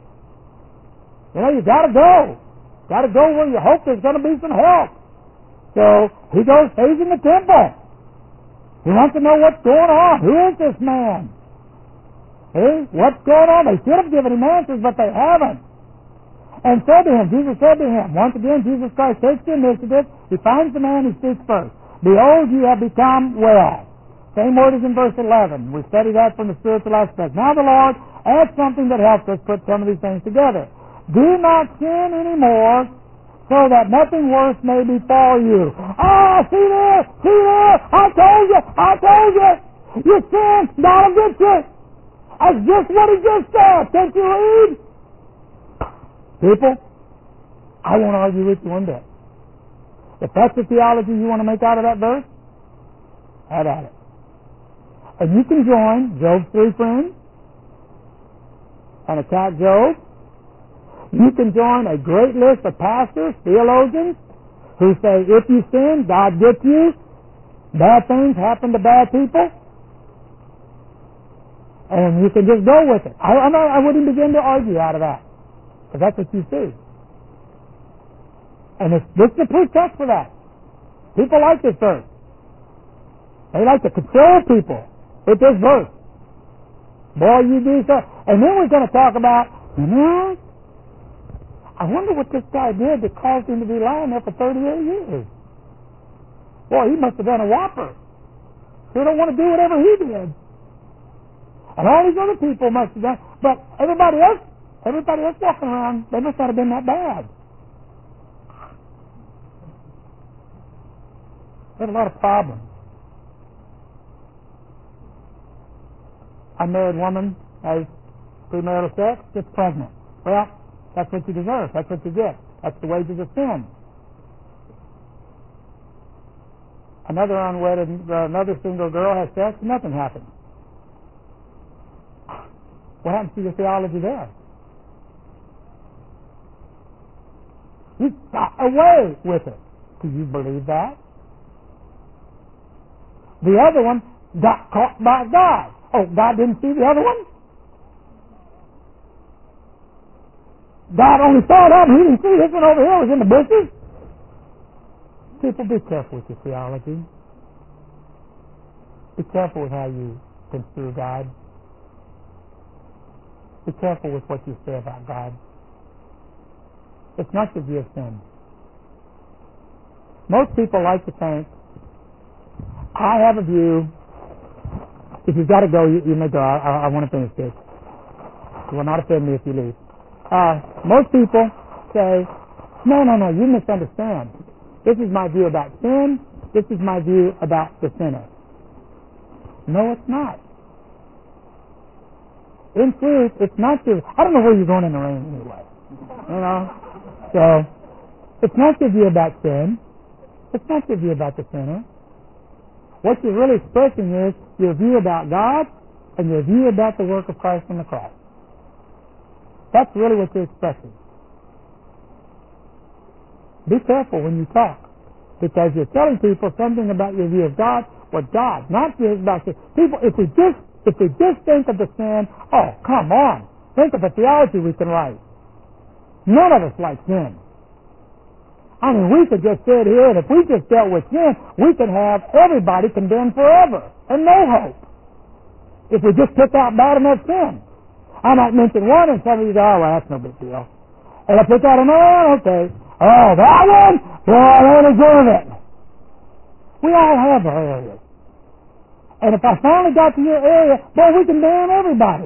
You know, you got to go. Got to go where you hope there's going to be some help. So he goes, stays in the temple. He wants to know what's going on. Who is this man? Hey, what's going on? They should have given him answers, but they haven't. And said to him, Jesus said to him, once again, Jesus Christ takes the initiative. He finds the man, he speaks first. Behold, you have become well. Same word as in verse eleven. We studied that from the spiritual aspect. Now the Lord adds something that helps us put some of these things together. Do not sin anymore, so that nothing worse may befall you. Ah, see there, see there, I told you, I told you. You sin, God will get you. That's just what he just said. Can't you read? People, I won't argue with you one bit. If that's the theology you want to make out of that verse, have at it. And you can join Job's three friends and attack Job. You can join a great list of pastors, theologians, who say if you sin, God gets you. Bad things happen to bad people. And you can just go with it. I, I, know, I wouldn't begin to argue out of that. Because that's what you see. And it's, this is a proof text for that. People like this verse. They like to control people with this verse. Boy, you do so. And then we're going to talk about, you know, I wonder what this guy did that caused him to be lying there for thirty-eight years. Boy, he must have done a whopper. He don't want to do whatever he did. And all these other people must have done. But everybody else, everybody else walking around, they must not have been that bad. They had a lot of problems. A married woman has premarital sex, gets pregnant. Well, that's what you deserve. That's what you get. That's the wages of sin. Another unwedded, uh, another single girl has sex, and nothing happens. What happens to your theology there? You got away with it. Do you believe that? The other one got caught by God. Oh, God didn't see the other one? God only saw that and he didn't see this one over here was in the bushes? People, be careful with your theology. Be careful with how you construe God. Be careful with what you say about God. It's not your view of sin. Most people like to think, I have a view. If you've got to go, you, you may go. I, I, I want to finish this. You will not offend me if you leave. Uh, most people say, no, no, no, you misunderstand. This is my view about sin. This is my view about the sinner. No, it's not. In truth, it's not your... I don't know where you're going in the rain anyway. You know? So, it's not your view about sin. It's not your view about the sinner. What you're really expressing is your view about God and your view about the work of Christ on the cross. That's really what you're expressing. Be careful when you talk, because you're telling people something about your view of God, what God, not your about sin. People, if we just if we just think of the sin, oh, come on, think of the theology we can write. None of us like sin. I mean, we could just sit here, and if we just dealt with sin, we could have everybody condemned forever and no hope. If we just took out bad enough sin. I might mention one, and some of you go, oh, well, that's no big deal. And I pick out another one, okay. Oh, that one? Well, I don't deserve it. We all have our areas. And if I finally got to your area, boy, we can damn everybody.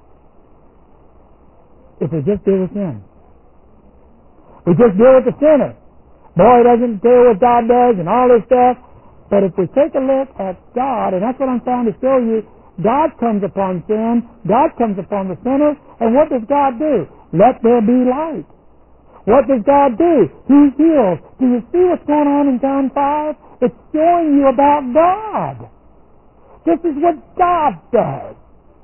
If we just deal with sin. We just deal with the sinner. Boy, he doesn't deal with God does and all this stuff. But if we take a look at God, and that's what I'm trying to show you, God comes upon sin, God comes upon the sinner, and what does God do? Let there be light. What does God do? He heals. Do you see what's going on in John five? It's showing you about God. This is what God does.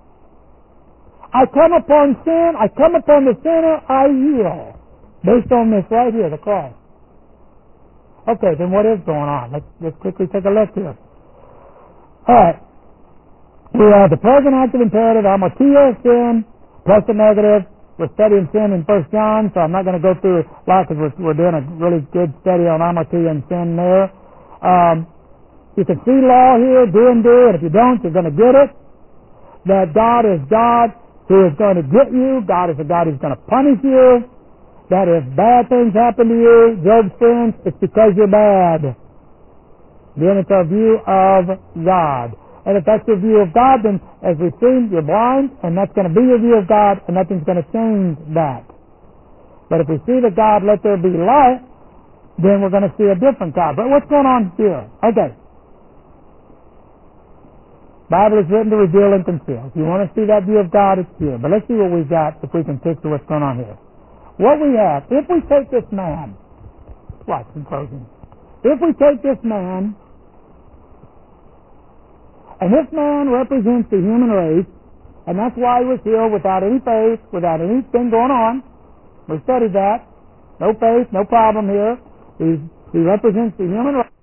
I come upon sin, I come upon the sinner, I heal. Based on this right here, the cross. Okay, then what is going on? Let's, let's quickly take a look here. All right. We have the present active imperative, hamartia, sin, plus the negative. We're studying sin in First John, so I'm not going to go through a lot because we're, we're doing a really good study on hamartia and sin there. Um, you can see law here, do and do, and if you don't, you're going to get it. That God is God who is going to get you. God is a God who's going to punish you. That if bad things happen to you, Job sins, it's because you're bad. Then it's a view of God. And if that's your view of God, then as we've seen, you're blind, and that's going to be your view of God, and nothing's going to change that. But if we see that God, let there be light, then we're going to see a different God. But what's going on here? Okay. Bible is written to reveal and conceal. If you want to see that view of God, it's here. But let's see what we've got if we can picture what's going on here. what we have, if we take this man, watch in closing, if we take this man, and this man represents the human race, and that's why he was healed without any faith, without anything going on. We studied that. No faith, no problem here. He, he represents the human race.